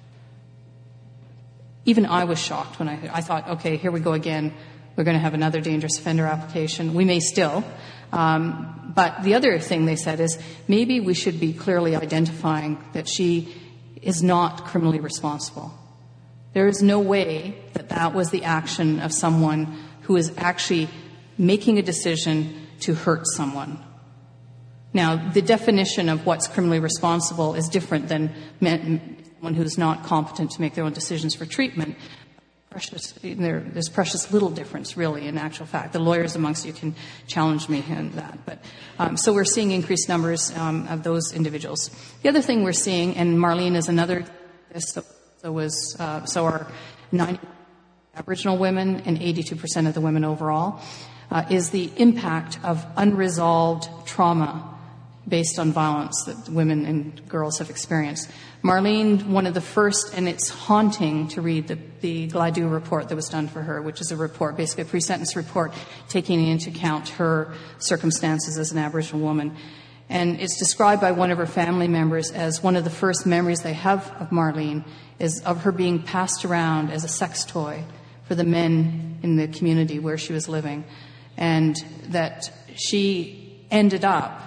Even I was shocked when I, I thought, okay, here we go again. We're going to have another dangerous offender application. We may still. Um, but the other thing they said is maybe we should be clearly identifying that she is not criminally responsible. There is no way that that was the action of someone who is actually making a decision to hurt someone. Now, the definition of what's criminally responsible is different than someone who's not competent to make their own decisions for treatment. Precious, there, there's precious little difference, really, in actual fact. The lawyers amongst you can challenge me in that. But um, so we're seeing increased numbers um, of those individuals. The other thing we're seeing, and Marlene is another, so So was uh, so are ninety Aboriginal women and eighty-two percent of the women overall, uh, is the impact of unresolved trauma based on violence that women and girls have experienced. Marlene, one of the first, and it's haunting to read the, the Gladue report that was done for her, which is a report, basically a pre-sentence report, taking into account her circumstances as an Aboriginal woman. And it's described by one of her family members as one of the first memories they have of Marlene is of her being passed around as a sex toy for the men in the community where she was living, and that she ended up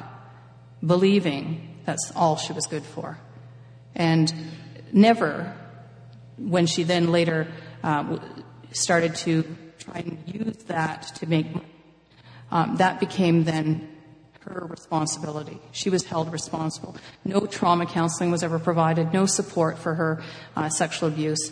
believing that's all she was good for. And never, when she then later uh, started to try and use that to make money, um, that became then her responsibility. She was held responsible. No trauma counseling was ever provided, no support for her uh, sexual abuse.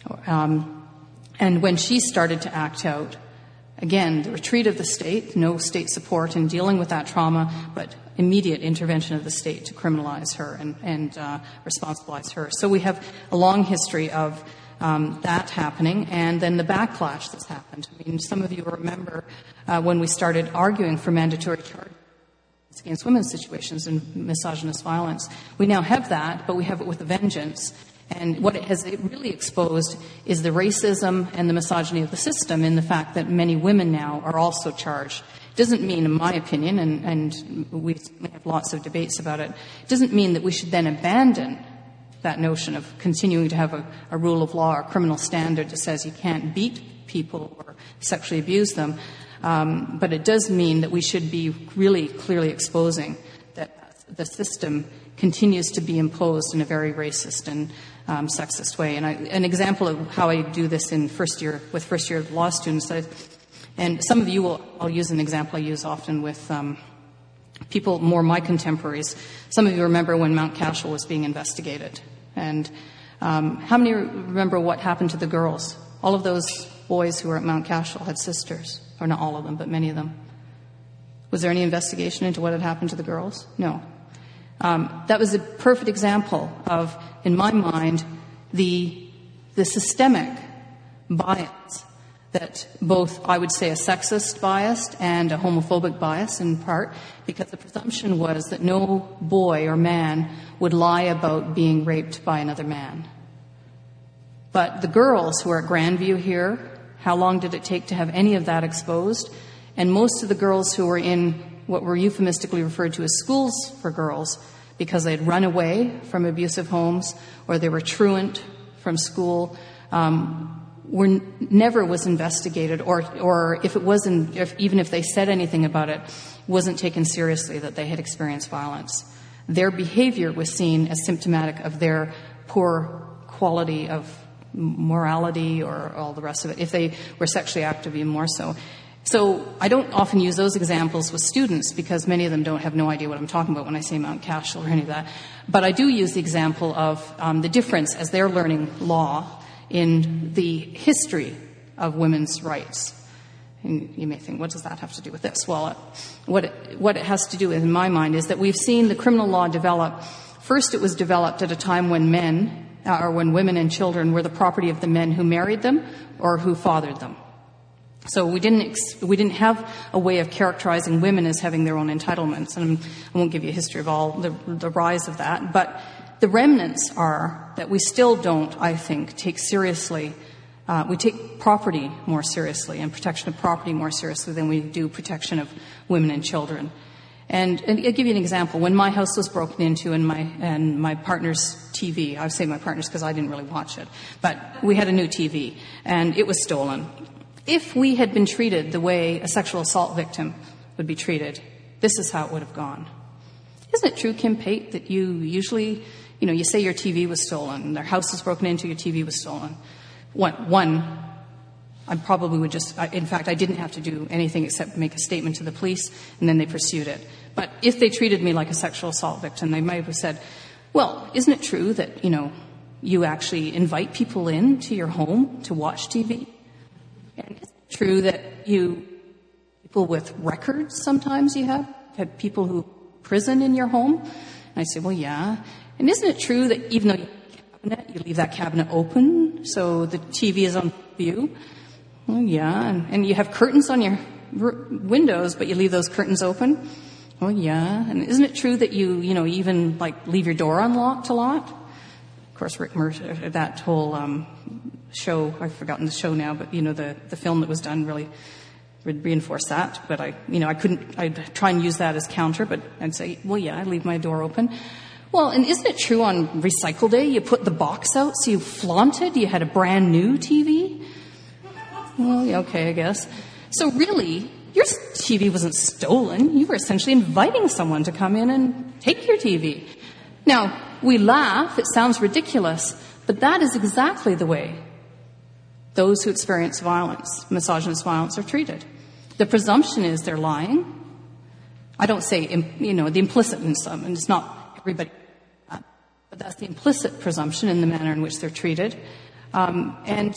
Um, and when she started to act out, again, the retreat of the state, no state support in dealing with that trauma, but immediate intervention of the state to criminalize her and, and uh, responsibilize her. So we have a long history of um, that happening, and then the backlash that's happened. I mean, some of you remember uh, when we started arguing for mandatory charges against women's situations and misogynist violence. We now have that, but we have it with a vengeance. And what it has really exposed is the racism and the misogyny of the system in the fact that many women now are also charged. It doesn't mean, in my opinion, and, and we have lots of debates about it, it doesn't mean that we should then abandon that notion of continuing to have a, a rule of law or criminal standard that says you can't beat people or sexually abuse them. Um, but it does mean that we should be really clearly exposing that the system continues to be imposed in a very racist and um, sexist way. And I, an example of how I do this in first year with first year law students, I, and some of you will, I'll use an example I use often with um, people more my contemporaries. Some of you remember when Mount Cashel was being investigated, and um, how many remember what happened to the girls? All of those boys who were at Mount Cashel had sisters, or not all of them, but many of them. Was there any investigation into what had happened to the girls? No. Um, that was a perfect example of, in my mind, the the systemic bias that both, I would say, a sexist bias and a homophobic bias in part, because the presumption was that no boy or man would lie about being raped by another man. But the girls who are at Grandview here, how long did it take to have any of that exposed? And most of the girls who were in what were euphemistically referred to as schools for girls, because they had run away from abusive homes or they were truant from school, um, were never was investigated, or or if it wasn't, if, even if they said anything about it, wasn't taken seriously that they had experienced violence. Their behavior was seen as symptomatic of their poor quality of morality or all the rest of it, if they were sexually active even more so. So I don't often use those examples with students because many of them don't have no idea what I'm talking about when I say Mount Cashel or any of that. But I do use the example of um, the difference as they're learning law in the history of women's rights. And you may think, what does that have to do with this? Well, what it, what it has to do with, in my mind, is that we've seen the criminal law develop. First, it was developed at a time when men, uh, or when women and children were the property of the men who married them or who fathered them. So we didn't ex- we didn't have a way of characterizing women as having their own entitlements, and I won't give you a history of all the, the rise of that. But the remnants are that we still don't, I think, take seriously. Uh, we take property more seriously and protection of property more seriously than we do protection of women and children. And, and I'll give you an example. When my house was broken into and my and my partner's T V, I say my partner's because I didn't really watch it, but we had a new T V and it was stolen. If we had been treated the way a sexual assault victim would be treated, this is how it would have gone. Isn't it true, Kim Pate, that you usually, you know, you say your T V was stolen, their house was broken into, your T V was stolen. One, one I probably would just, I, in fact, I didn't have to do anything except make a statement to the police, and then they pursued it. But if they treated me like a sexual assault victim, they might have said, well, isn't it true that, you know, you actually invite people in to your home to watch T V? And is it true that you, people with records sometimes you have, have people who prison in your home? And I say, well, yeah. And isn't it true that even though you have a cabinet, You leave that cabinet open so the T V is on view. Oh, yeah. And, and you have curtains on your r- windows, but you leave those curtains open. Oh, yeah. And isn't it true that you, you know, even, like, leave your door unlocked a lot? Of course, Rick Mercer, that whole um, show, I've forgotten the show now, but, you know, the, the film that was done really would reinforce that. But I, you know, I couldn't, I'd try and use that as counter, but I'd say, well, yeah, I leave my door open. Well, and isn't it true on Recycle Day, you put the box out so you flaunted, you had a brand new T V? Well, yeah, okay, I guess. So really, your T V wasn't stolen. You were essentially inviting someone to come in and take your T V. Now, we laugh, it sounds ridiculous, but that is exactly the way those who experience violence, misogynist violence, are treated. The presumption is they're lying. I don't say, you know, the implicit in some, and it's not everybody, but that's the implicit presumption in the manner in which they're treated. Um, and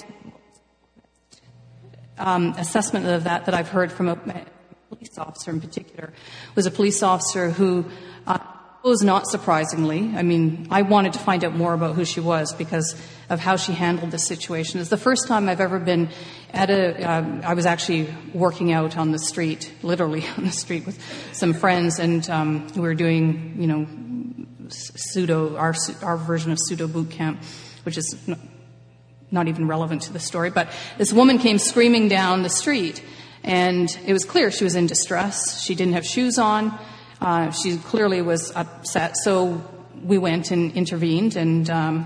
Um, assessment of that that I've heard from a, a police officer in particular was a police officer who uh, was not surprisingly, I mean, I wanted to find out more about who she was because of how she handled the situation. It's the first time I've ever been at a, um, I was actually working out on the street, literally on the street with some friends, and um, we were doing, you know, pseudo, our, our version of pseudo boot camp, which is not even relevant to the story, but this woman came screaming down the street, and it was clear she was in distress. She didn't have shoes on. Uh, she clearly was upset. So we went and intervened, and um,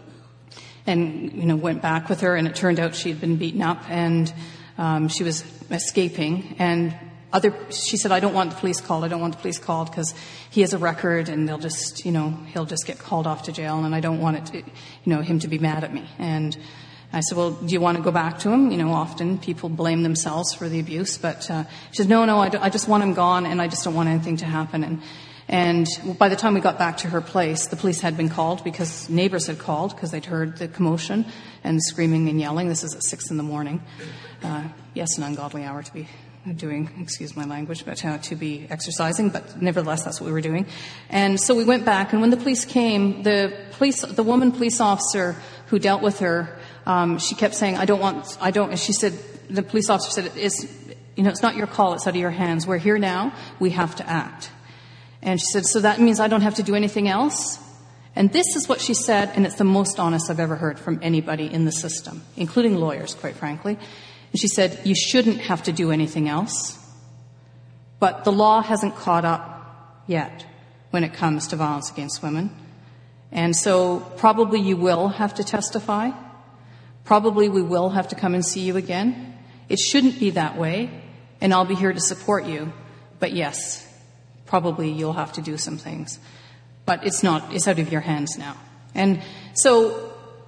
and you know went back with her. And it turned out she had been beaten up, and um, she was escaping. And other, she said, "I don't want the police called. I don't want the police called because he has a record, and they'll just, you know, he'll just get called off to jail, and I don't want it, to, you know, him to be mad at me." And I said, "Well, do you want to go back to him?" You know, often people blame themselves for the abuse, but uh, she said, "No, no, I, I just want him gone, and I just don't want anything to happen." And and by the time we got back to her place, the police had been called because neighbors had called because they'd heard the commotion and screaming and yelling. This is at six in the morning. Uh, yes, an ungodly hour to be doing, excuse my language, but uh, to be exercising, but nevertheless, that's what we were doing. And so we went back, and when the police came, the police, the woman police officer who dealt with her, um, she kept saying, "I don't want, I don't," and she said, the police officer said, "It's, you know, it's not your call, it's out of your hands. We're here now, we have to act." And she said, "So that means I don't have to do anything else?" And this is what she said, and it's the most honest I've ever heard from anybody in the system, including lawyers, quite frankly. And she said, "You shouldn't have to do anything else, but the law hasn't caught up yet when it comes to violence against women. And so probably you will have to testify. Probably we will have to come and see you again. It shouldn't be that way, and I'll be here to support you. But yes, probably you'll have to do some things. But it's not, it's out of your hands now." And so,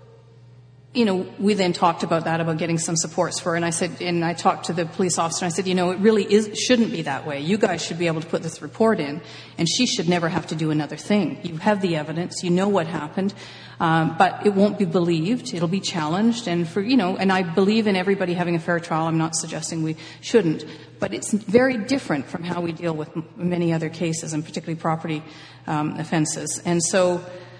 you know, we then talked about that, about getting some supports for her. And I said, and I talked to the police officer, and I said, you know, it really is, shouldn't be that way. You guys should be able to put this report in, and she should never have to do another thing. You have the evidence, you know what happened, um, but it won't be believed. It'll be challenged. And for, you know, and I believe in everybody having a fair trial. I'm not suggesting we shouldn't. But it's very different from how we deal with many other cases, and particularly property um, offenses. And so,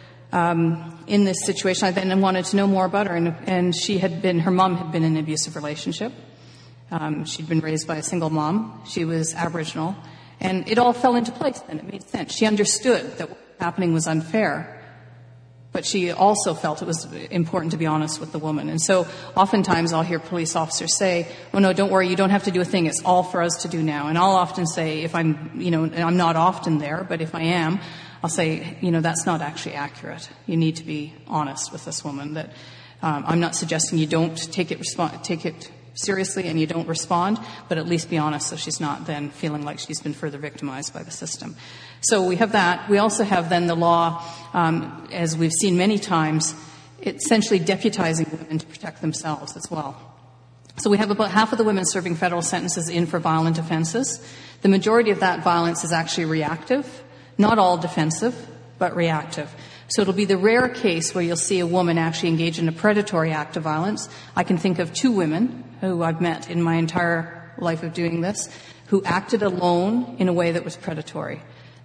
Um, in this situation, I then wanted to know more about her, and, and she had been, her mom had been in an abusive relationship. Um, she'd been raised by a single mom. She was Aboriginal, and it all fell into place then. It made sense. She understood that what was happening was unfair, but she also felt it was important to be honest with the woman. And so oftentimes I'll hear police officers say, "Oh no, don't worry, you don't have to do a thing. It's all for us to do now." And I'll often say, if I'm, you know, and I'm not often there, but if I am, I'll say, you know, that's not actually accurate. You need to be honest with this woman. That um, I'm not suggesting you don't take it respo- take it seriously and you don't respond, but at least be honest so she's not then feeling like she's been further victimized by the system. So we have that. We also have then the law, um, as we've seen many times, essentially deputizing women to protect themselves as well. So we have about half of the women serving federal sentences in for violent offenses. The majority of that violence is actually reactive. Not all defensive, but reactive. So it'll be the rare case where you'll see a woman actually engage in a predatory act of violence. I can think of two women who I've met in my entire life of doing this, who acted alone in a way that was predatory.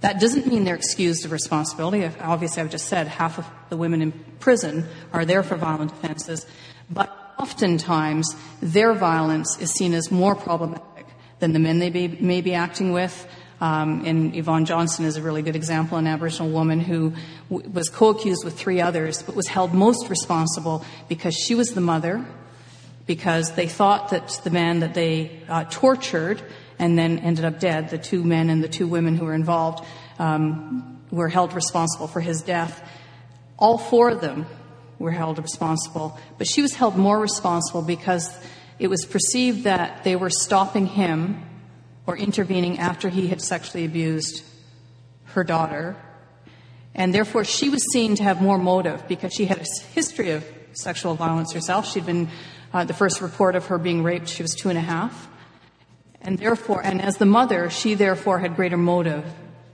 That doesn't mean they're excused of responsibility. Obviously, I've just said half of the women in prison are there for violent offenses, but oftentimes their violence is seen as more problematic than the men they may, may be acting with. Um, and Yvonne Johnson is a really good example, an Aboriginal woman who w- was co-accused with three others, but was held most responsible because she was the mother, because they thought that the man that they uh, tortured and then ended up dead, the two men and the two women who were involved, um, were held responsible for his death. All four of them were held responsible, but she was held more responsible because it was perceived that they were stopping him or intervening after he had sexually abused her daughter. And therefore, she was seen to have more motive because she had a history of sexual violence herself. She'd been, uh, the first report of her being raped, she was two and a half. And therefore, and as the mother, she therefore had greater motive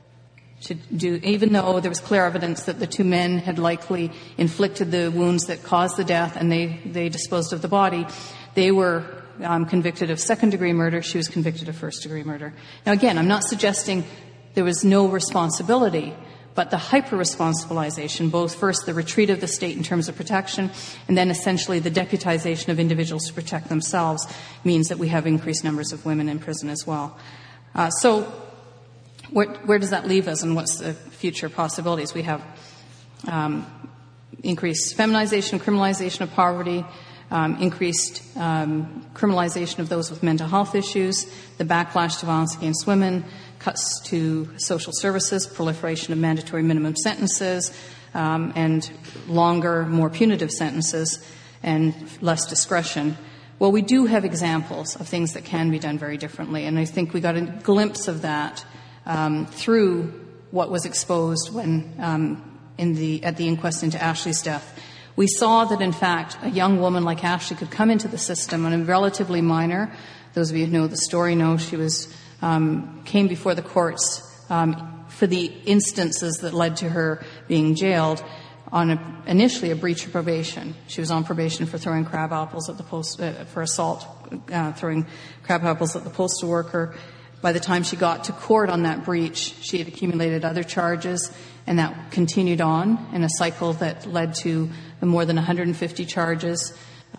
to do, even though there was clear evidence that the two men had likely inflicted the wounds that caused the death and they, they disposed of the body, they were um, convicted of second-degree murder. She was convicted of first-degree murder. Now, again, I'm not suggesting there was no responsibility, but the hyper-responsibilization, both first the retreat of the state in terms of protection, and then essentially the deputization of individuals to protect themselves, means that we have increased numbers of women in prison as well. Uh, so where, where does that leave us, and what's the future possibilities? We have um, increased feminization, criminalization of poverty, um, increased um, criminalization of those with mental health issues, the backlash to violence against women, cuts to social services, proliferation of mandatory minimum sentences, um, and longer, more punitive sentences, and less discretion. Well, we do have examples of things that can be done very differently, and I think we got a glimpse of that um, through what was exposed when um, in the at the inquest into Ashley's death. We saw that, in fact, a young woman like Ashley could come into the system on a relatively minor. Those of you who know the story know she was um, came before the courts um, for the instances that led to her being jailed on a, initially a breach of probation. She was on probation for throwing crab apples at the post uh, for assault, uh, throwing crab apples at the postal worker. By the time she got to court on that breach, she had accumulated other charges, and that continued on in a cycle that led to more than one hundred fifty charges,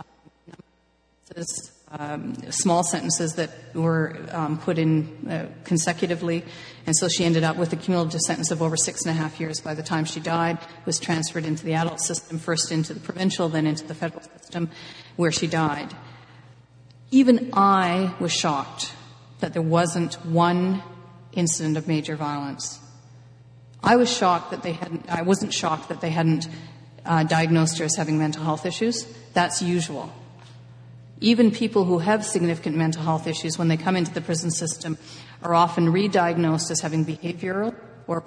um, small sentences that were um, put in uh, consecutively. And so she ended up with a cumulative sentence of over six and a half years by the time she died, was transferred into the adult system, first into the provincial, then into the federal system, where she died. Even I was shocked that there wasn't one incident of major violence. I was shocked that they hadn't, I wasn't shocked that they hadn't uh, diagnosed her as having mental health issues. That's usual. Even people who have significant mental health issues, when they come into the prison system, are often re-diagnosed as having behavioral or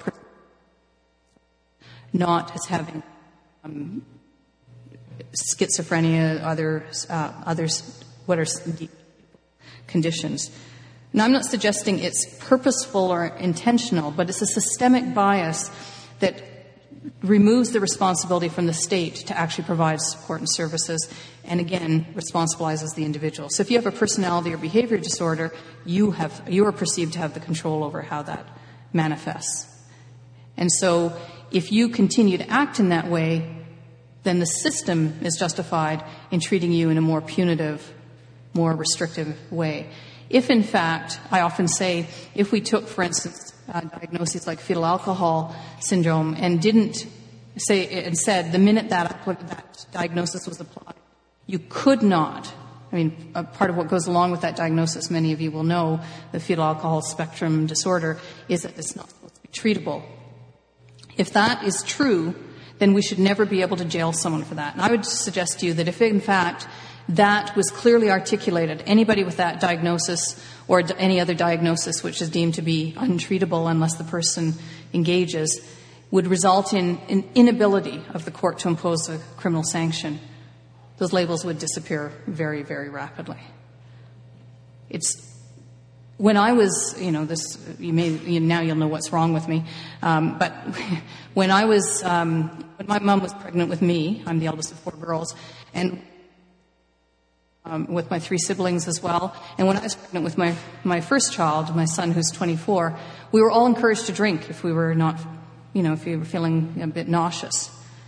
not as having um, schizophrenia, other, uh, others, what are deep conditions. Now, I'm not suggesting it's purposeful or intentional, but it's a systemic bias that removes the responsibility from the state to actually provide support and services, and again, responsibilizes the individual. So if you have a personality or behavior disorder, you have you are perceived to have the control over how that manifests. And so if you continue to act in that way, then the system is justified in treating you in a more punitive, more restrictive way. If, in fact, I often say, if we took, for instance, uh, diagnoses like fetal alcohol syndrome and didn't say, and said the minute that, that diagnosis was applied, you could not, I mean, a part of what goes along with that diagnosis, many of you will know, the fetal alcohol spectrum disorder, is that it's not supposed to be treatable. If that is true, then we should never be able to jail someone for that. And I would suggest to you that if, in fact, that was clearly articulated, anybody with that diagnosis or d- any other diagnosis which is deemed to be untreatable unless the person engages, would result in an inability of the court to impose a criminal sanction. Those labels would disappear very, very rapidly. It's when I was, you know, this, you may, you, now you'll know what's wrong with me, um, but when I was, um, when my mom was pregnant with me, I'm the eldest of four girls, and um, with my three siblings as well. And when I was pregnant with my, my first child, my son who's twenty-four, we were all encouraged to drink if we were not, you know, if we were feeling a bit nauseous.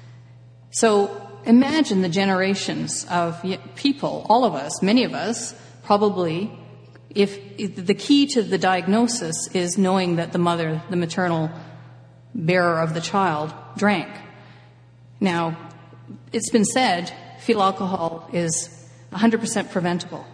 So imagine the generations of people, all of us, many of us, probably, if, if the key to the diagnosis is knowing that the mother, the maternal bearer of the child, drank. Now, it's been said fetal alcohol is one hundred percent preventable.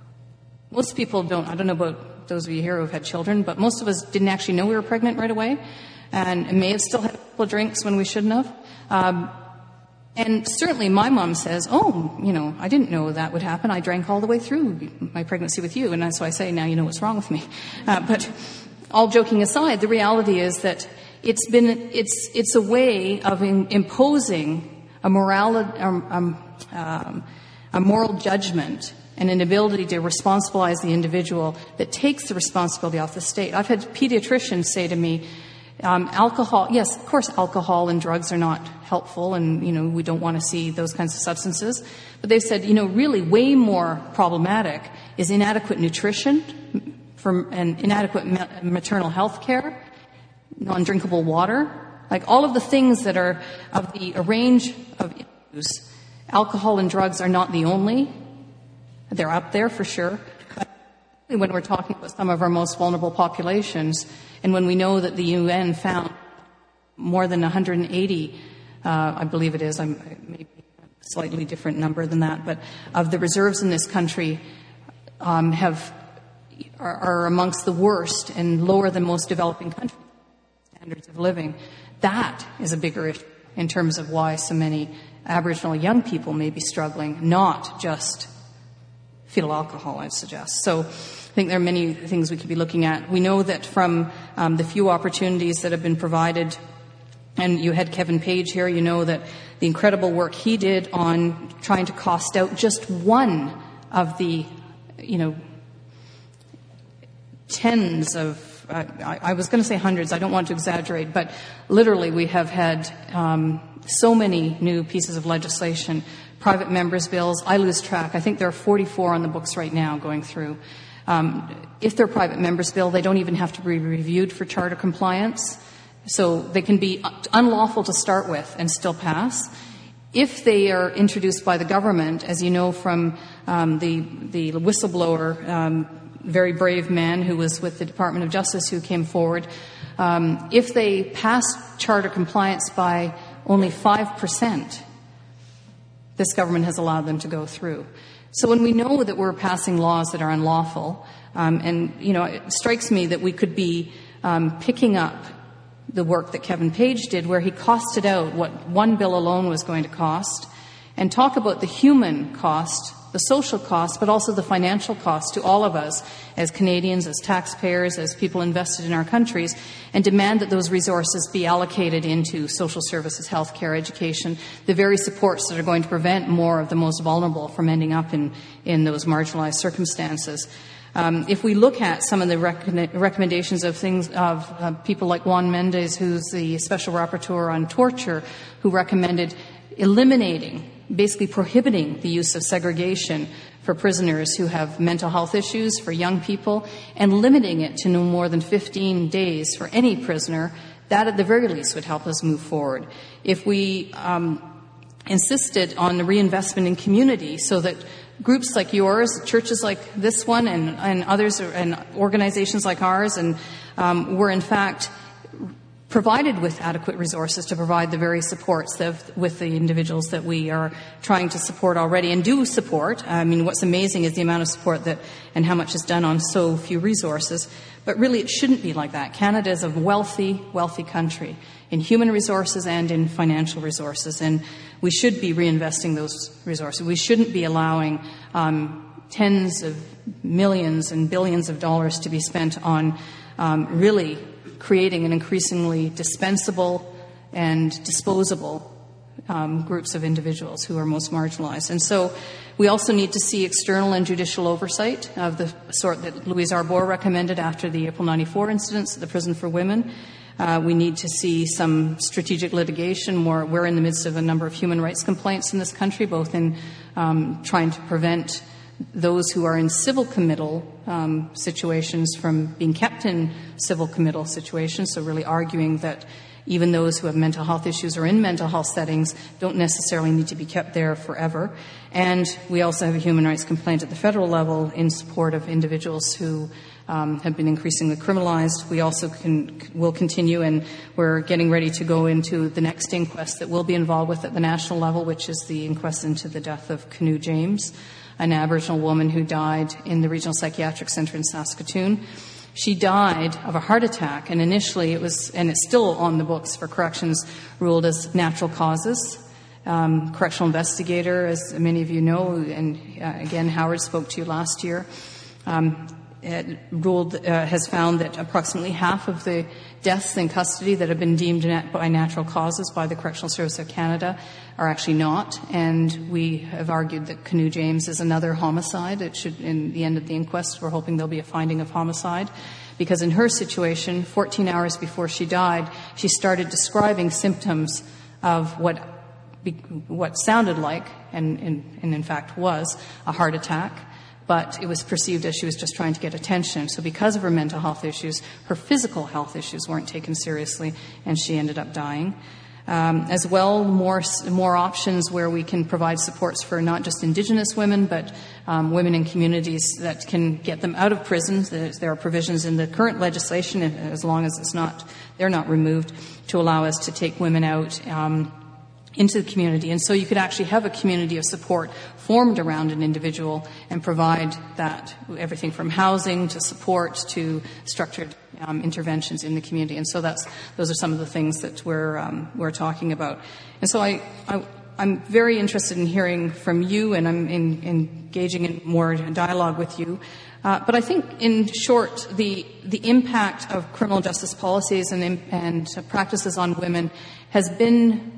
Most people don't, I don't know about those of you here who have had children, but most of us didn't actually know we were pregnant right away, and may have still had a couple of drinks when we shouldn't have. Um, And certainly my mom says, oh, you know, I didn't know that would happen. I drank all the way through my pregnancy with you. And so I say, now you know what's wrong with me. Uh, but all joking aside, the reality is that it's been, it's, it's a way of in, imposing a moral, um, um, um, a moral judgment and an ability to responsibilize the individual that takes the responsibility off the state. I've had pediatricians say to me, Um, alcohol, yes, of course, alcohol and drugs are not helpful, and, you know, we don't want to see those kinds of substances. But they've said, you know, really way more problematic is inadequate nutrition from, and inadequate ma- maternal health care, non-drinkable water, like all of the things that are of the a range of issues. Alcohol and drugs are not the only. They're up there for sure. But when we're talking about some of our most vulnerable populations, and when we know that the U N found more than one hundred eighty, uh, I believe it is, I'm maybe a slightly different number than that, but of the reserves in this country um, have are, are amongst the worst and lower than most developing countries standards of living. That is a bigger issue in terms of why so many Aboriginal young people may be struggling, not just fetal alcohol, I'd suggest. So I think there are many things we could be looking at. We know that from um, the few opportunities that have been provided, and you had Kevin Page here, you know that the incredible work he did on trying to cost out just one of the, you know, tens of, uh, I, I was going to say hundreds, I don't want to exaggerate, but literally we have had um, so many new pieces of legislation, private members' bills. I lose track. I think there are forty-four on the books right now going through. Um, if they're private members' bill, they don't even have to be reviewed for charter compliance. So they can be unlawful to start with and still pass. If they are introduced by the government, as you know from um, the, the whistleblower, um, very brave man who was with the Department of Justice who came forward, um, if they pass charter compliance by only five percent, this government has allowed them to go through. So when we know that we're passing laws that are unlawful, um, and, you know, it strikes me that we could be um, picking up the work that Kevin Page did, where he costed out what one bill alone was going to cost, and talk about the human cost, the social cost, but also the financial cost to all of us as Canadians, as taxpayers, as people invested in our countries, and demand that those resources be allocated into social services, healthcare, education, the very supports that are going to prevent more of the most vulnerable from ending up in, in those marginalized circumstances. Um, if we look at some of the rec- recommendations of things of uh, people like Juan Mendez, who's the special rapporteur on torture, who recommended eliminating, basically prohibiting the use of segregation for prisoners who have mental health issues, for young people, and limiting it to no more than fifteen days for any prisoner, that at the very least would help us move forward. If we um, insisted on the reinvestment in community so that groups like yours, churches like this one, and, and others, and organizations like ours, and um, were in fact provided with adequate resources to provide the very supports that, with the individuals that we are trying to support already and do support. I mean, what's amazing is the amount of support that and how much is done on so few resources. But really, it shouldn't be like that. Canada is a wealthy, wealthy country in human resources and in financial resources, and we should be reinvesting those resources. We shouldn't be allowing um, tens of millions and billions of dollars to be spent on um, really creating an increasingly dispensable and disposable um, groups of individuals who are most marginalized. And so we also need to see external and judicial oversight of the sort that Louise Arbour recommended after the April ninety-four incidents at the Prison for Women. Uh, we need to see some strategic litigation. More, we're in the midst of a number of human rights complaints in this country, both in um, trying to prevent those who are in civil committal um, situations from being kept in civil committal situations, so really arguing that even those who have mental health issues or in mental health settings don't necessarily need to be kept there forever. And we also have a human rights complaint at the federal level in support of individuals who um, have been increasingly criminalized. We also can, will continue, and we're getting ready to go into the next inquest that we'll be involved with at the national level, which is the inquest into the death of Kanu James, an Aboriginal woman who died in the Regional Psychiatric Centre in Saskatoon. She died of a heart attack, and initially it was, and it's still on the books for corrections, ruled as natural causes. Um, correctional investigator, as many of you know, and uh, again, Howard spoke to you last year, um, it ruled, uh, has found that approximately half of the deaths in custody that have been deemed nat- by natural causes by the Correctional Service of Canada are actually not. And we have argued that Kanu James is another homicide. It should, in the end of the inquest, we're hoping there'll be a finding of homicide. Because in her situation, fourteen hours before she died, she started describing symptoms of what what sounded like, and, and, and in fact was, a heart attack. But it was perceived as she was just trying to get attention. So because of her mental health issues, her physical health issues weren't taken seriously, and she ended up dying. Um, as well, more more options where we can provide supports for not just Indigenous women, but um, women in communities that can get them out of prison. There are provisions in the current legislation, as long as it's not they're not removed, to allow us to take women out Um, into the community. And so you could actually have a community of support formed around an individual and provide that, everything from housing to support to structured um, interventions in the community. And so that's, those are some of the things that we're, um, we're talking about. And so I, I, I'm very interested in hearing from you, and I'm in, engaging in more dialogue with you. Uh, but I think, in short, the, the impact of criminal justice policies and, and practices on women has been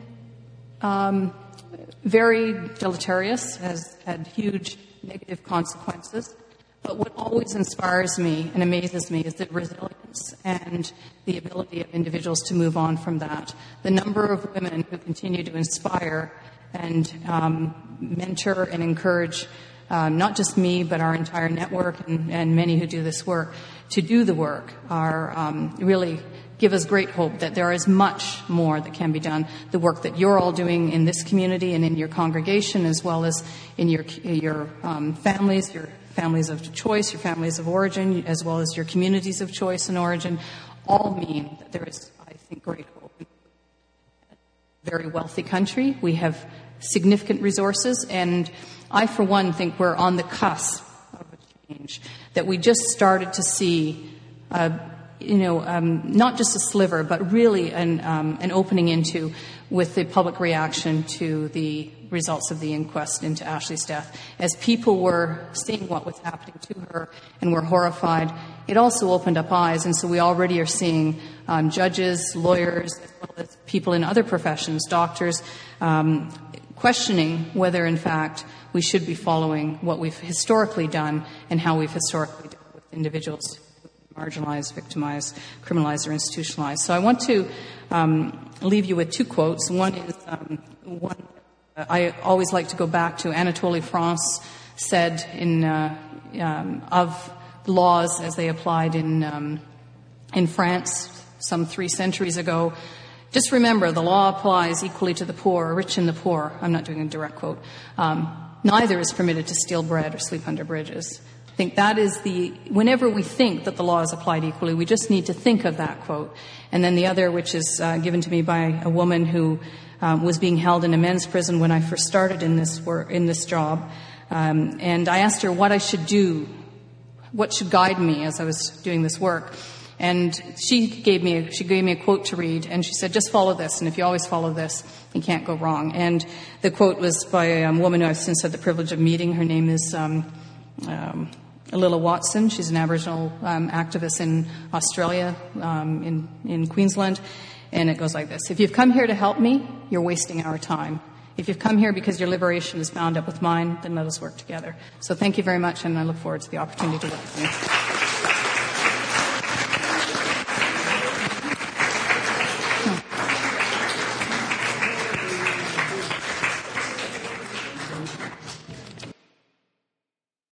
Um, very deleterious, has had huge negative consequences. But what always inspires me and amazes me is the resilience and the ability of individuals to move on from that. The number of women who continue to inspire and um, mentor and encourage um, not just me, but our entire network and, and many who do this work to do the work are um, really give us great hope that there is much more that can be done. The work that you're all doing in this community and in your congregation, as well as in your your um, families, your families of choice, your families of origin, as well as your communities of choice and origin, all mean that there is, I think, great hope. Very wealthy country. We have significant resources, and I, for one, think we're on the cusp of a change, that we just started to see uh, you know, um, not just a sliver, but really an, um, an opening into, with the public reaction to the results of the inquest into Ashley's death. As people were seeing what was happening to her and were horrified, it also opened up eyes. And so we already are seeing um, judges, lawyers, as well as people in other professions, doctors, um, questioning whether, in fact, we should be following what we've historically done and how we've historically dealt with individuals marginalized, victimized, criminalized, or institutionalized. So I want to um, leave you with two quotes. One is um, one uh, I always like to go back to. Anatole France said in uh, um, of laws as they applied in um, in France some three centuries ago. Just remember, the law applies equally to the poor, rich and the poor. I'm not doing a direct quote. Um, neither is permitted to steal bread or sleep under bridges. I think that is the, whenever we think that the law is applied equally, we just need to think of that quote. And then the other, which is uh, given to me by a woman who um, was being held in a men's prison when I first started in this work, in this job. Um, and I asked her what I should do, what should guide me as I was doing this work. And she gave me a, she gave me a quote to read, and she said, just follow this, and if you always follow this, you can't go wrong. And the quote was by a woman who I've since had the privilege of meeting. Her name is um, um, Lilla Watson. She's an Aboriginal um, activist in Australia, um, in, in Queensland. And it goes like this. If you've come here to help me, you're wasting our time. If you've come here because your liberation is bound up with mine, then let us work together. So thank you very much, and I look forward to the opportunity to work with you.